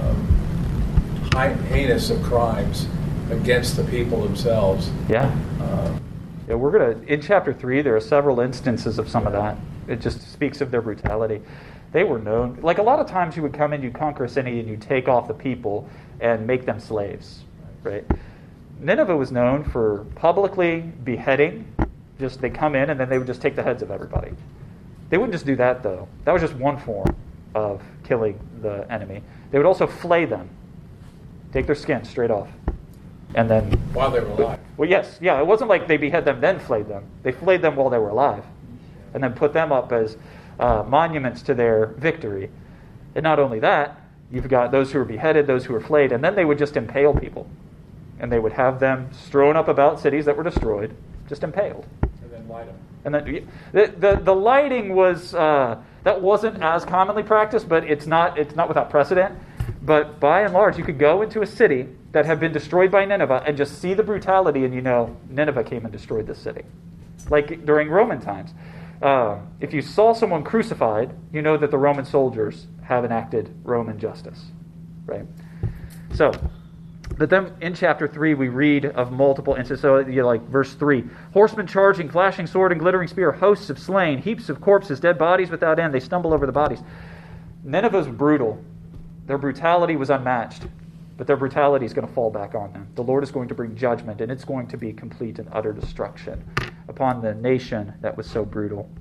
um, high, heinous of crimes against the people themselves. Yeah. Uh, Yeah, we're going to, in chapter three, there are several instances of some of that. It just speaks of their brutality. They were known, like a lot of times you would come in, you conquer a city, and you take off the people and make them slaves, right? Nineveh was known for publicly beheading. Just they come in and then they would just take the heads of everybody. They wouldn't just do that, though. That was just one form of killing the enemy. They would also flay them, take their skin straight off. And then, while they were alive. well, yes, yeah, it wasn't like they behead them, then flayed them. They flayed them while they were alive, and then put them up as uh, monuments to their victory. And not only that, you've got those who were beheaded, those who were flayed, and then they would just impale people. And they would have them strewn up about cities that were destroyed, just impaled. And then light them. And then the the, the lighting was uh, that wasn't as commonly practiced, but it's not it's not without precedent. But by and large, you could go into a city that had been destroyed by Nineveh and just see the brutality, and you know Nineveh came and destroyed this city. Like during Roman times, uh, if you saw someone crucified, you know that the Roman soldiers have enacted Roman justice, right? So, but then in chapter three, we read of multiple instances. So, you know, like verse three, horsemen charging, flashing sword and glittering spear, hosts of slain, heaps of corpses, dead bodies without end. They stumble over the bodies. Nineveh was brutal. Their brutality was unmatched, but their brutality is going to fall back on them. The Lord is going to bring judgment, and it's going to be complete and utter destruction upon the nation that was so brutal.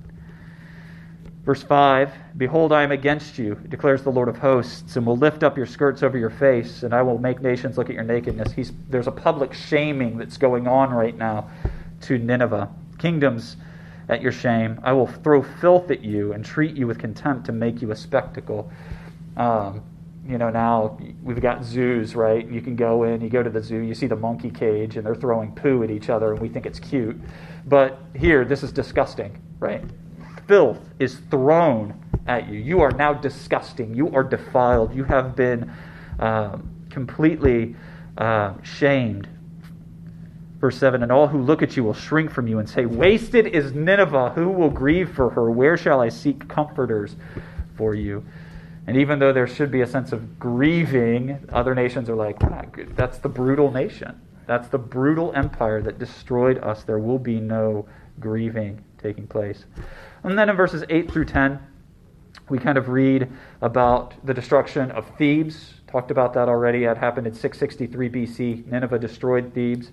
Verse five, behold, I am against you, declares the Lord of hosts, and will lift up your skirts over your face, and I will make nations look at your nakedness. He's, there's a public shaming that's going on right now to Nineveh. Kingdoms at your shame. I will throw filth at you and treat you with contempt to make you a spectacle. Um, You know, now we've got zoos, right? You can go in, you go to the zoo, you see the monkey cage, and they're throwing poo at each other, and we think it's cute. But here, this is disgusting, right? Filth is thrown at you. You are now disgusting. You are defiled. You have been um, completely uh, shamed. Verse seven, and all who look at you will shrink from you and say, wasted is Nineveh. Who will grieve for her? Where shall I seek comforters for you? And even though there should be a sense of grieving, other nations are like, ah, that's the brutal nation. That's the brutal empire that destroyed us. There will be no grieving taking place. And then in verses eight through ten, we kind of read about the destruction of Thebes. Talked about that already. That happened in six sixty-three B C. Nineveh destroyed Thebes.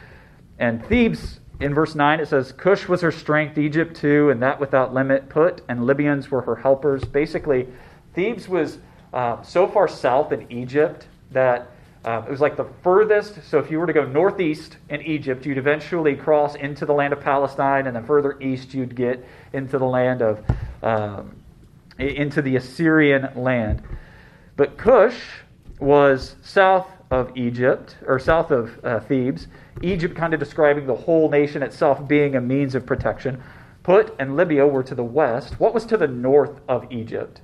And Thebes, in verse nine, it says, Cush was her strength, Egypt too, and that without limit. Put and Libyans were her helpers. Basically, Thebes was uh, so far south in Egypt that uh, it was like the furthest. So if you were to go northeast in Egypt, you'd eventually cross into the land of Palestine, and then further east you'd get into the land of, um, into the Assyrian land. But Cush was south of Egypt, or south of uh, Thebes. Egypt kind of describing the whole nation itself being a means of protection. Put and Libya were to the west. What was to the north of Egypt?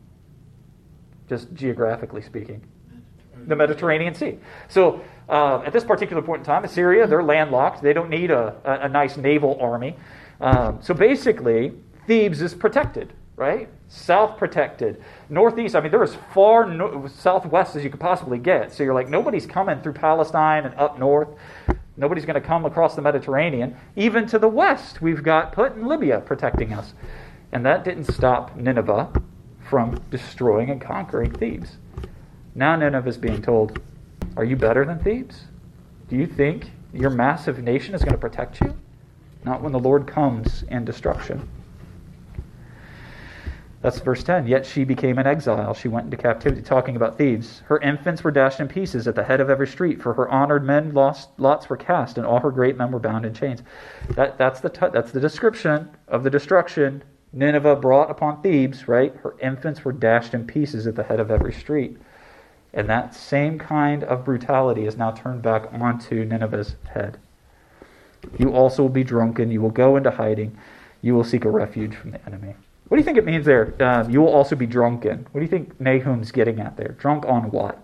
Just geographically speaking, the Mediterranean Sea. So uh, at this particular point in time, Assyria, they're landlocked. They don't need a, a, a nice naval army. Um, so basically, Thebes is protected, right? South protected. Northeast, I mean, they're as far no- southwest as you could possibly get. So you're like, nobody's coming through Palestine and up north. Nobody's going to come across the Mediterranean. Even to the west, we've got Put and Libya protecting us. And that didn't stop Nineveh from destroying and conquering Thebes. Now Nineveh is being told, are you better than Thebes? Do you think your massive nation is going to protect you? Not when the Lord comes in destruction. That's verse ten. Yet she became an exile. She went into captivity, talking about Thebes. Her infants were dashed in pieces at the head of every street, for her honored men lost, lots were cast, and all her great men were bound in chains. That, that's, the t- that's the description of the destruction Nineveh brought upon Thebes, right? Her infants were dashed in pieces at the head of every street. And that same kind of brutality is now turned back onto Nineveh's head. You also will be drunken. You will go into hiding. You will seek a refuge from the enemy. What do you think it means there? Um, you will also be drunken. What do you think Nahum's getting at there? Drunk on what?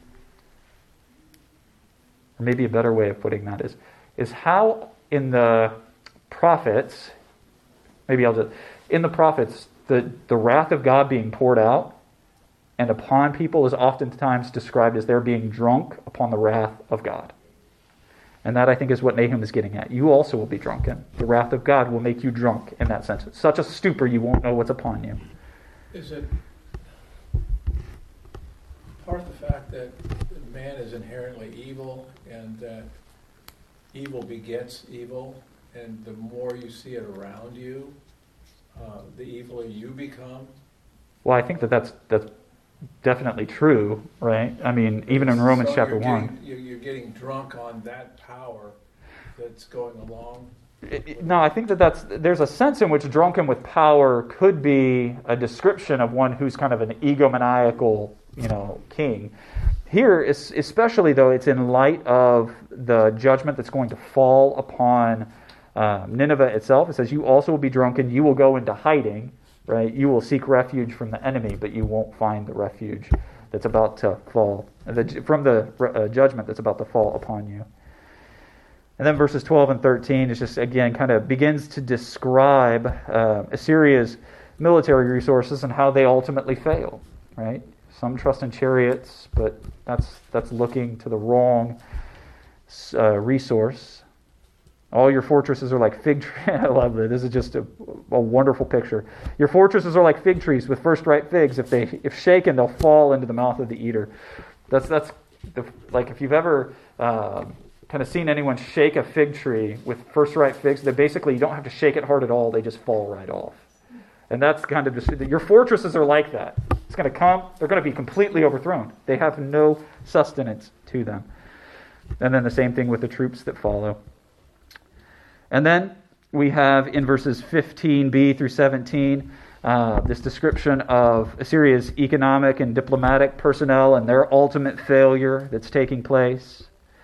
Or maybe a better way of putting that is, is how in the prophets, maybe I'll just, in the prophets, the, the wrath of God being poured out and upon people is oftentimes described as their being drunk upon the wrath of God. And that, I think, is what Nahum is getting at. You also will be drunken. The wrath of God will make you drunk in that sense. It's such a stupor you won't know what's upon you. Is it part of the fact that man is inherently evil and that evil begets evil, and the more you see it around you, uh, the eviler you become? Well, I think that that's, that's definitely true, right? I mean, even in Romans so chapter you're one. Getting, you're, you're getting drunk on that power that's going along. It, it, no, I think that that's, there's a sense in which drunken with power could be a description of one who's kind of an egomaniacal, you know, king. Here, is, especially though, it's in light of the judgment that's going to fall upon uh, Nineveh itself. It says, you also will be drunken, you will go into hiding. Right? You will seek refuge from the enemy, but you won't find the refuge that's about to fall, the, from the uh, judgment that's about to fall upon you. And then verses twelve and thirteen is just, again, kind of begins to describe uh, Assyria's military resources and how they ultimately fail. Right? Some trust in chariots, but that's that's looking to the wrong uh, resource. All your fortresses are like fig trees. I love it. This is just a, a wonderful picture. Your fortresses are like fig trees with first ripe figs. If they, if shaken, they'll fall into the mouth of the eater. That's that's the, like if you've ever uh, kind of seen anyone shake a fig tree with first ripe figs, they basically you don't have to shake it hard at all. They just fall right off. And that's kind of the, your fortresses are like that. It's going to come. They're going to be completely overthrown. They have no sustenance to them. And then the same thing with the troops that follow. And then we have in verses fifteen b through seventeen uh, this description of Assyria's economic and diplomatic personnel and their ultimate failure that's taking place.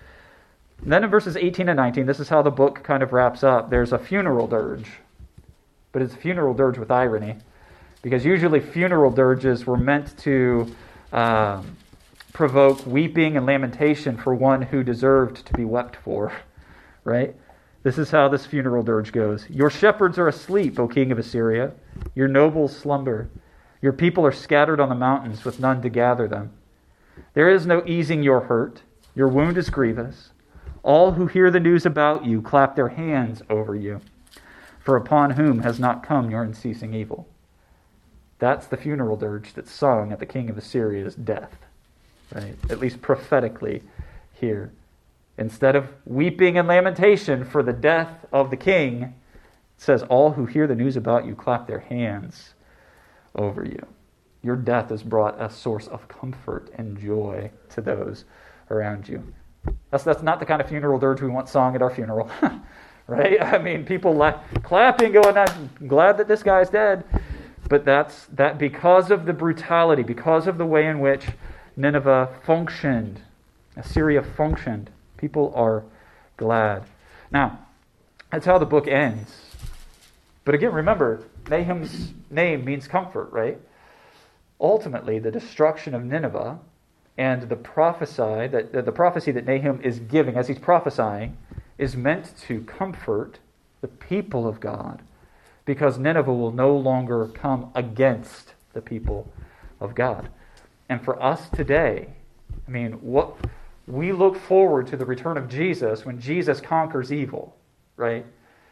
And then in verses eighteen and nineteen, this is how the book kind of wraps up. There's a funeral dirge, but it's a funeral dirge with irony, because usually funeral dirges were meant to um, provoke weeping and lamentation for one who deserved to be wept for, right? This is how this funeral dirge goes. Your shepherds are asleep, O king of Assyria. Your nobles slumber. Your people are scattered on the mountains with none to gather them. There is no easing your hurt. Your wound is grievous. All who hear the news about you clap their hands over you. For upon whom has not come your unceasing evil? That's the funeral dirge that's sung at the king of Assyria's death, right? At least prophetically here. Instead of weeping and lamentation for the death of the king, it says, all who hear the news about you clap their hands over you. Your death has brought a source of comfort and joy to those around you. That's, that's not the kind of funeral dirge we want sung at our funeral, right? I mean, people la- clapping, going, I'm glad that this guy's dead. But that's that because of the brutality, because of the way in which Nineveh functioned, Assyria functioned, people are glad. Now, that's how the book ends. But again, remember, Nahum's name means comfort, right? Ultimately, the destruction of Nineveh and the prophesy that the prophecy that Nahum is giving as he's prophesying is meant to comfort the people of God, because Nineveh will no longer come against the people of God. And for us today, I mean, what we look forward to the return of Jesus when Jesus conquers evil, right?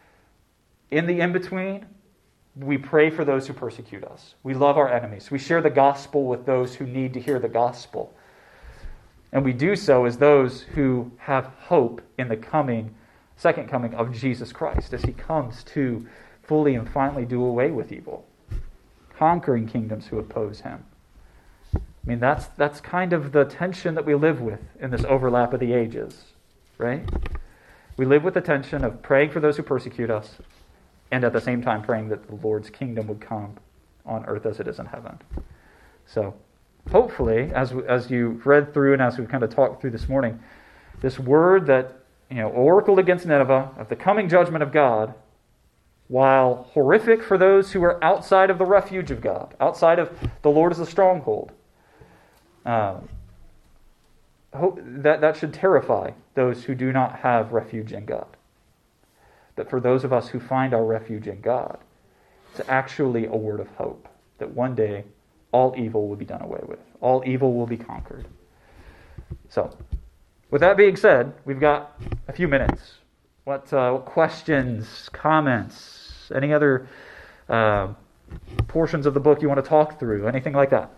In the in-between, we pray for those who persecute us. We love our enemies. We share the gospel with those who need to hear the gospel. And we do so as those who have hope in the coming, second coming of Jesus Christ, as he comes to fully and finally do away with evil. conquering kingdoms who oppose him. I mean, that's that's kind of the tension that we live with in this overlap of the ages, right? We live with the tension of praying for those who persecute us, and at the same time praying that the Lord's kingdom would come on earth as it is in heaven. So, hopefully, as as you've read through and as we've kind of talked through this morning, this word that, you know, oracled against Nineveh of the coming judgment of God, while horrific for those who are outside of the refuge of God, outside of the Lord as a stronghold, um, hope that that should terrify those who do not have refuge in God. But for those of us who find our refuge in God, it's actually a word of hope that one day all evil will be done away with. All evil will be conquered. So, with that being said, we've got a few minutes. What, uh, what questions, comments, any other uh, portions of the book you want to talk through? Anything like that?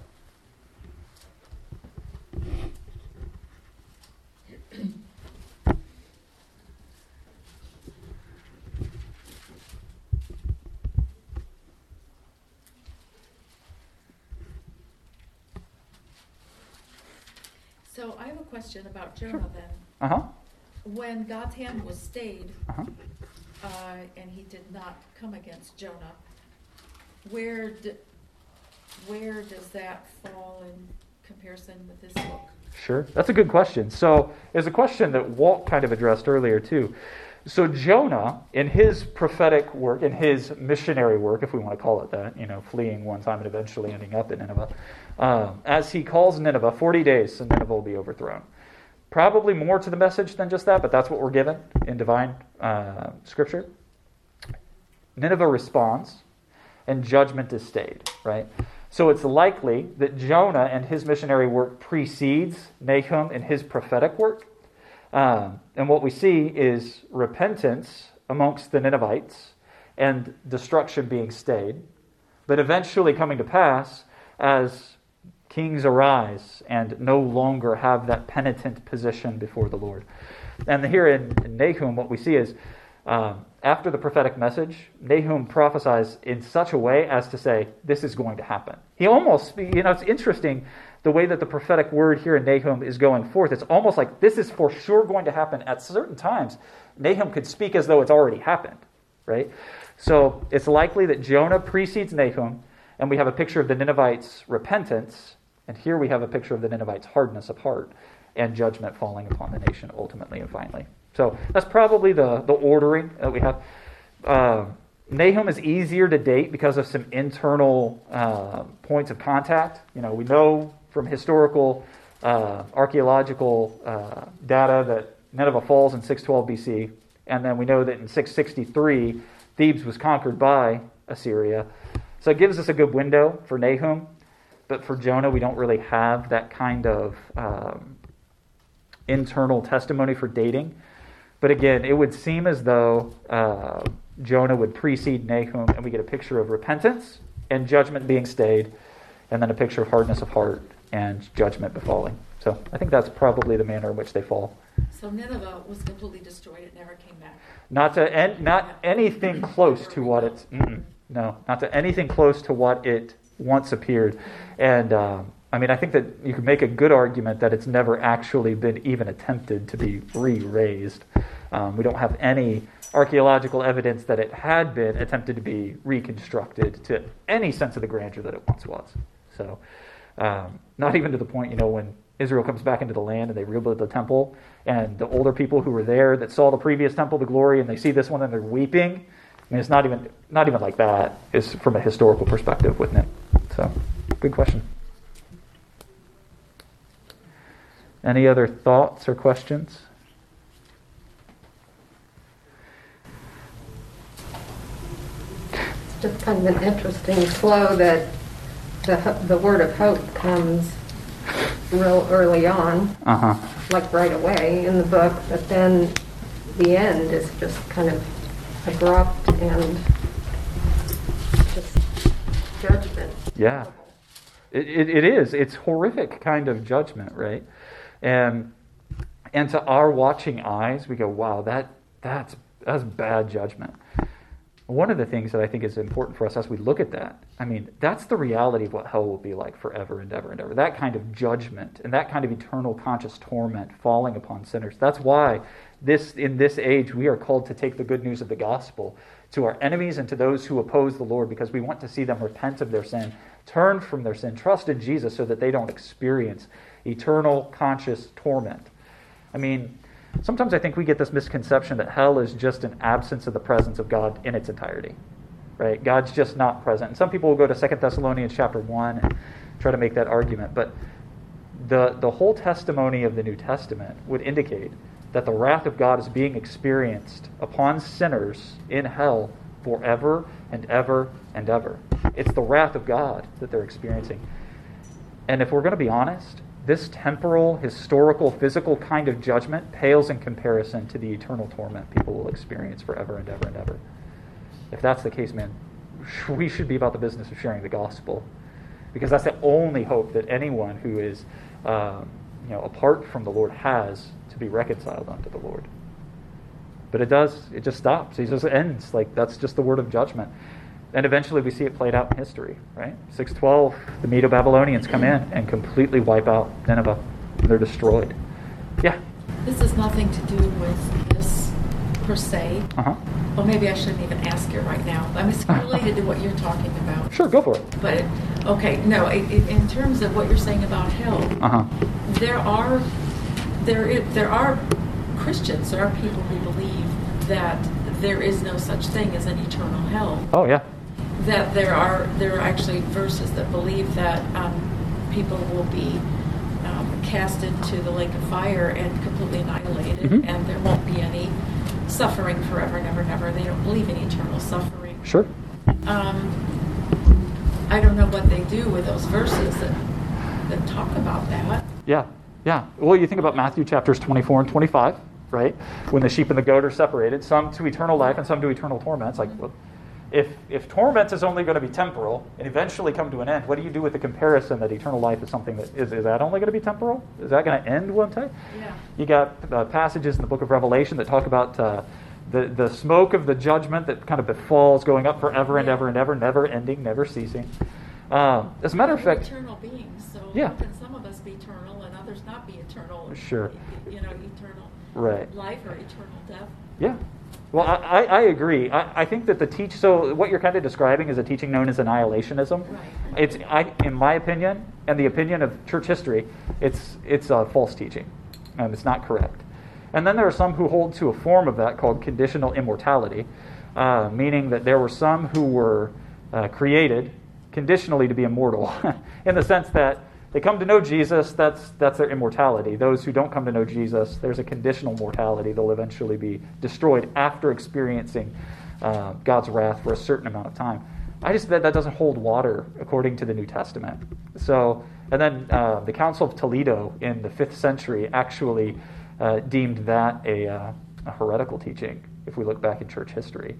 So I have a question about Jonah then. Uh-huh. When God's hand was stayed, Uh-huh. uh, and he did not come against Jonah, where d- where does that fall in comparison with this book? Sure. That's a good question. So, it's a question that Walt kind of addressed earlier, too. So, Jonah, in his prophetic work, in his missionary work, if we want to call it that, you know, fleeing one time and eventually ending up in Nineveh, um, as he calls Nineveh, forty days, and Nineveh will be overthrown. Probably more to the message than just that, but that's what we're given in divine uh, scripture. Nineveh responds, and judgment is stayed, right? So it's likely that Jonah and his missionary work precedes Nahum and his prophetic work. Um, and what we see is repentance amongst the Ninevites and destruction being stayed, but eventually coming to pass as kings arise and no longer have that penitent position before the Lord. And here in, in Nahum, what we see is um, after the prophetic message, Nahum prophesies in such a way as to say, this is going to happen. He almost, you know, it's interesting the way that the prophetic word here in Nahum is going forth. It's almost like this is for sure going to happen at certain times. Nahum could speak as though it's already happened, right? So it's likely that Jonah precedes Nahum, and we have a picture of the Ninevites' repentance, and here we have a picture of the Ninevites' hardness of heart and judgment falling upon the nation ultimately and finally. So that's probably the, the ordering that we have. Uh, Nahum is easier to date because of some internal uh, points of contact. You know, we know from historical, uh, archaeological uh, data that Nineveh falls in six twelve B C, and then we know that in six sixty-three, Thebes was conquered by Assyria. So it gives us a good window for Nahum, but for Jonah, we don't really have that kind of um, internal testimony for dating. But again, it would seem as though uh, Jonah would precede Nahum, and we get a picture of repentance and judgment being stayed, and then a picture of hardness of heart and judgment befalling. So I think that's probably the manner in which they fall. So Nineveh was completely destroyed; it never came back. Not to en- not anything close to what it's mm-mm, no, not to anything close to what it once appeared. And um, I mean, I think that you could make a good argument that it's never actually been even attempted to be re-raised. Um, we don't have any archaeological evidence that it had been attempted to be reconstructed to any sense of the grandeur that it once was. So, um, not even to the point, you know, when Israel comes back into the land and they rebuild the temple, and the older people who were there that saw the previous temple, the glory, and they see this one and they're weeping. I mean, it's not even not even like that. It's from a historical perspective, wouldn't it? So, good question. Any other thoughts or questions? It's just kind of an interesting flow that the the word of hope comes real early on, Uh-huh. like right away in the book, but then the end is just kind of abrupt and just judgment. Yeah. It, it, it is. It's horrific kind of judgment, right? And and to our watching eyes, we go, wow, that that's that's bad judgment. one of the things that I think is important for us as we look at that, I mean, that's the reality of what hell will be like forever and ever and ever. That kind of judgment and that kind of eternal conscious torment falling upon sinners. That's why this in this age we are called to take the good news of the gospel to our enemies and to those who oppose the Lord, because we want to see them repent of their sin, turn from their sin, trust in Jesus so that they don't experience eternal conscious torment. I mean, sometimes I think we get this misconception that hell is just an absence of the presence of God in its entirety, right? God's just not present. And some people will go to Second Thessalonians chapter one and try to make that argument. But the, the whole testimony of the New Testament would indicate that the wrath of God is being experienced upon sinners in hell forever and ever and ever. It's the wrath of God that they're experiencing. And if we're going to be honest, this temporal, historical, physical kind of judgment pales in comparison to the eternal torment people will experience forever and ever and ever. If that's the case, man, we should be about the business of sharing the gospel, because that's the only hope that anyone who is um, you know, apart from the Lord has to be reconciled unto the Lord. But it does, it just stops. It just ends. Like, that's just the word of judgment. And eventually we see it played out in history, right? six twelve, the Medo-Babylonians come in and completely wipe out Nineveh. They're destroyed. Yeah? This has nothing to do with this per se. Uh-huh. Well, maybe I shouldn't even ask you right now. I mean, it's related to what you're talking about. Sure, go for it. But, okay, no, it, it, in terms of what you're saying about hell, Uh-huh. there are there i- there are Christians, there are people who believe that there is no such thing as an eternal hell. Oh, yeah. That there are there are actually verses that believe that um, people will be um, cast into the lake of fire and completely annihilated, Mhm. and there won't be any suffering forever and ever and ever. They don't believe in eternal suffering. Sure. Um, I don't know what they do with those verses that that talk about that. Yeah, yeah. Well, you think about Matthew chapters twenty-four and twenty-five, right? When the sheep and the goat are separated, some to eternal life and some to eternal torment. It's like, well, if if torment is only going to be temporal and eventually come to an end, what do you do with the comparison that eternal life is something that is, is that only going to be temporal? Is that going to end one day? Yeah. You got uh, passages in the book of Revelation that talk about uh, the, the smoke of the judgment that kind of befalls going up forever and Yeah. ever and ever, never ending, never ceasing. Um, as a matter of We're fact, eternal beings, so Yeah. how can some of us be eternal and others not be eternal? Sure. You know, eternal Right. life or eternal death. yeah. Well, I, I, I agree. I, I think that the teach. So what you're kind of describing is a teaching known as annihilationism. Right. It's, I, in my opinion, and the opinion of church history, it's it's a false teaching, and it's not correct. And then there are some who hold to a form of that called conditional immortality, uh, meaning that there were some who were uh, created conditionally to be immortal, in the sense that they come to know Jesus, that's that's their immortality. Those who don't come to know Jesus, there's a conditional mortality. They'll eventually be destroyed after experiencing uh, God's wrath for a certain amount of time. I just that that doesn't hold water according to the New Testament. So, and then uh, the Council of Toledo in the fifth century actually uh, deemed that a, uh, a heretical teaching, if we look back in church history.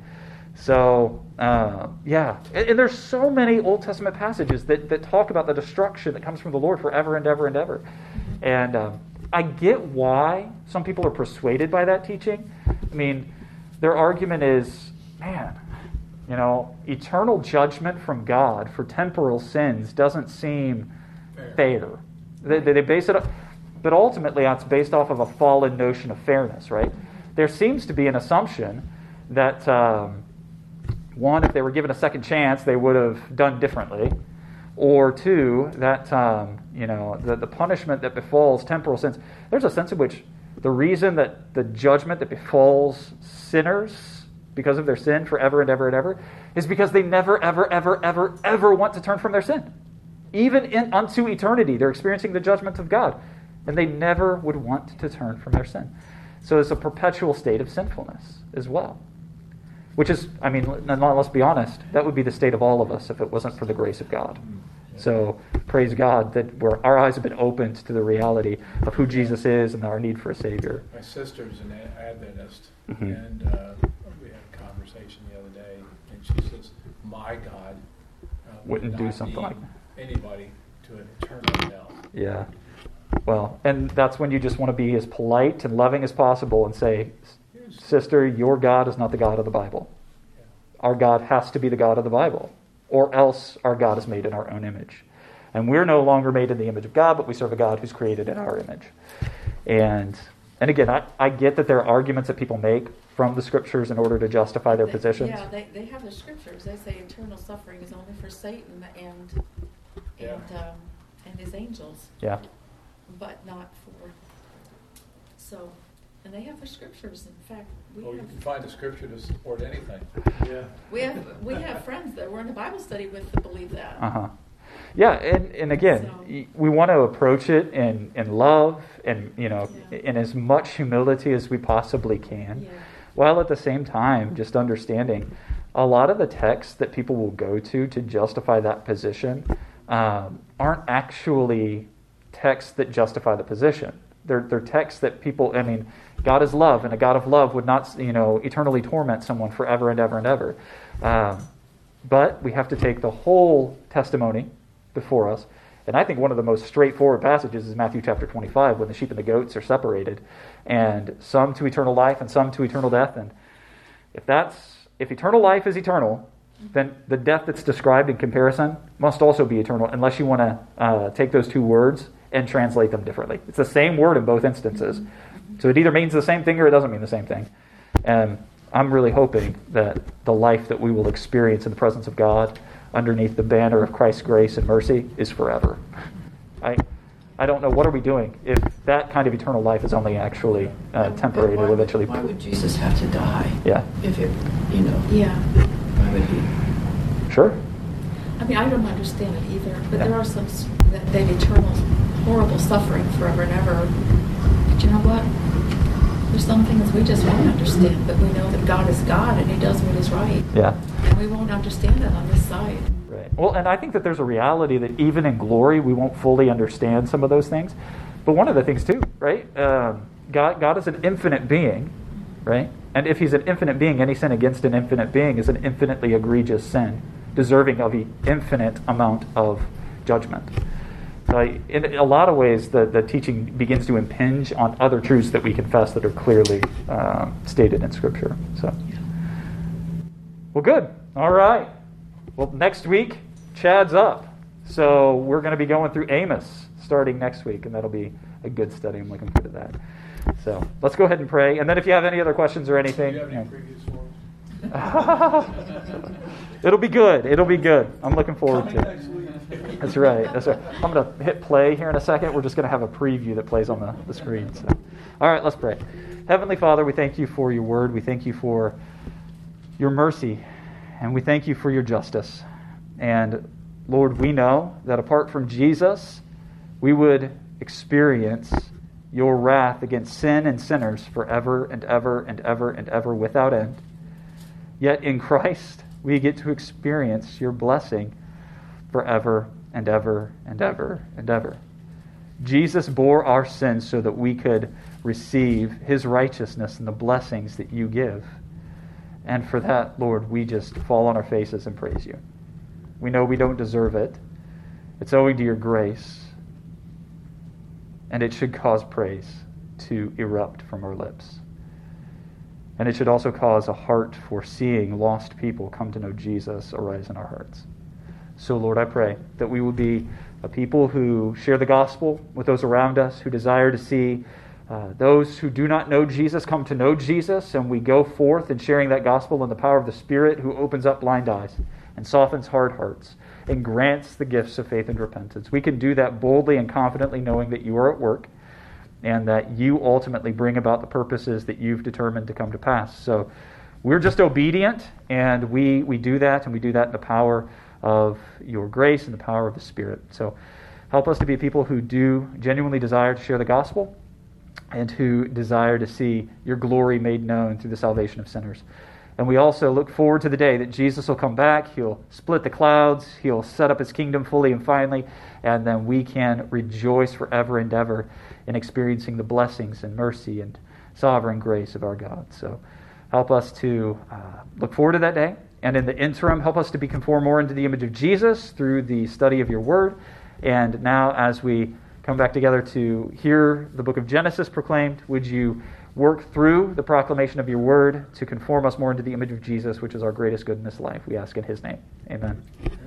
So, uh, yeah, and, and there's so many Old Testament passages that, that talk about the destruction that comes from the Lord forever and ever and ever. And um, I get why some people are persuaded by that teaching. I mean, their argument is, man, you know, eternal judgment from God for temporal sins doesn't seem fair. fair. They, they base it, but ultimately that's based off of a fallen notion of fairness, right? There seems to be an assumption that... Um, One, if they were given a second chance, they would have done differently. Or two, that um, you know the, the punishment that befalls temporal sins. There's a sense in which the reason that the judgment that befalls sinners because of their sin forever and ever and ever is because they never, ever, ever, ever, ever want to turn from their sin. Even in, unto eternity, they're experiencing the judgment of God, and they never would want to turn from their sin. So it's a perpetual state of sinfulness as well. Which is, I mean, let's be honest, that would be the state of all of us if it wasn't for the grace of God. So praise God that we're, our eyes have been opened to the reality of who Jesus is and our need for a Savior. My sister's an Adventist, Mm-hmm. and uh, we had a conversation the other day, and she says, my God uh, would Wouldn't do not something lead like that. anybody to an eternal hell. Yeah. Well, and that's when you just want to be as polite and loving as possible and say, sister, your God is not the God of the Bible. our God has to be the God of the Bible, or else our God is made in our own image. And we're no longer made in the image of God, but we serve a God who's created in our image. And and again, I, I get that there are arguments that people make from the scriptures in order to justify their They- positions. Yeah, they, they have the scriptures. They say eternal suffering is only for Satan and Yeah. and um, and his angels, Yeah. but not for. So, and they have the scriptures. In fact, we Well, you have can find a scripture to support anything. Yeah. we have we have friends that we're in a Bible study with that believe that. Uh-huh. Yeah, and, and again, So- y- we want to approach it in, in love and, you know, Yeah. in as much humility as we possibly can, Yeah. while at the same time just understanding a lot of the texts that people will go to to justify that position um, aren't actually texts that justify the position. They're, they're texts that people, I mean, God is love, and a God of love would not, you know, eternally torment someone forever and ever and ever. Um, but we have to take the whole testimony before us. And I think one of the most straightforward passages is Matthew chapter twenty-five, when the sheep and the goats are separated, and some to eternal life and some to eternal death. And if that's if eternal life is eternal, then the death that's described in comparison must also be eternal, unless you want to uh, take those two words and translate them differently. It's the same word in both instances. So it either means the same thing or it doesn't mean the same thing. And I'm really hoping that the life that we will experience in the presence of God underneath the banner of Christ's grace and mercy is forever. I I don't know, what are we doing if that kind of eternal life is only actually uh, temporary and Why will would- eventually... Why would Jesus have to die? Yeah, If it, you know, Yeah. why would he? sure. I mean, I don't understand it either, but Yeah. there are some s- that they've eternal, horrible suffering forever and ever. But you know what? There's some things we just won't understand, but we know that God is God and He does what is right, Yeah. and we won't understand it on this side. Right. Well, and I think that there's a reality that even in glory, we won't fully understand some of those things. But one of the things too, right? Um, God, God is an infinite being, right? And if He's an infinite being, any sin against an infinite being is an infinitely egregious sin, deserving of an infinite amount of judgment. So I, in a lot of ways, the, the teaching begins to impinge on other truths that we confess that are clearly um, stated in Scripture. So, well, good. All right. Well, next week, Chad's up. So we're going to be going through Amos starting next week, and that'll be a good study. I'm looking forward to that. So let's go ahead and pray. And then if you have any other questions or Do anything, you have any you know. previous ones? It'll be good. It'll be good. I'm looking forward to Next it. week. That's right. That's right. I'm going to hit play here in a second. We're just going to have a preview that plays on the, the screen. So, all right, let's pray. Heavenly Father, we thank you for your word. We thank you for your mercy, and we thank you for your justice. And Lord, we know that apart from Jesus, we would experience your wrath against sin and sinners forever and ever and ever and ever without end. Yet in Christ, we get to experience your blessing forever and ever and ever and ever. Jesus bore our sins so that we could receive his righteousness and the blessings that you give. And for that, Lord, we just fall on our faces and praise you. We know we don't deserve it. It's owing to your grace. And it should cause praise to erupt from our lips. And it should also cause a heart for seeing lost people come to know Jesus arise in our hearts. So, Lord, I pray that we will be a people who share the gospel with those around us, who desire to see uh, those who do not know Jesus come to know Jesus, and we go forth in sharing that gospel in the power of the Spirit, who opens up blind eyes and softens hard hearts and grants the gifts of faith and repentance. We can do that boldly and confidently, knowing that you are at work and that you ultimately bring about the purposes that you've determined to come to pass. So we're just obedient, and we, we do that, and we do that in the power of your grace and the power of the Spirit. So help us to be people who do genuinely desire to share the gospel and who desire to see your glory made known through the salvation of sinners. And we also look forward to the day that Jesus will come back. He'll split the clouds. He'll set up his kingdom fully and finally. And then we can rejoice forever and ever in experiencing the blessings and mercy and sovereign grace of our God. So help us to uh, look forward to that day. And in the interim, help us to be conformed more into the image of Jesus through the study of your word. And now as we come back together to hear the book of Genesis proclaimed, would you work through the proclamation of your word to conform us more into the image of Jesus, which is our greatest good in this life. We ask in his name. Amen.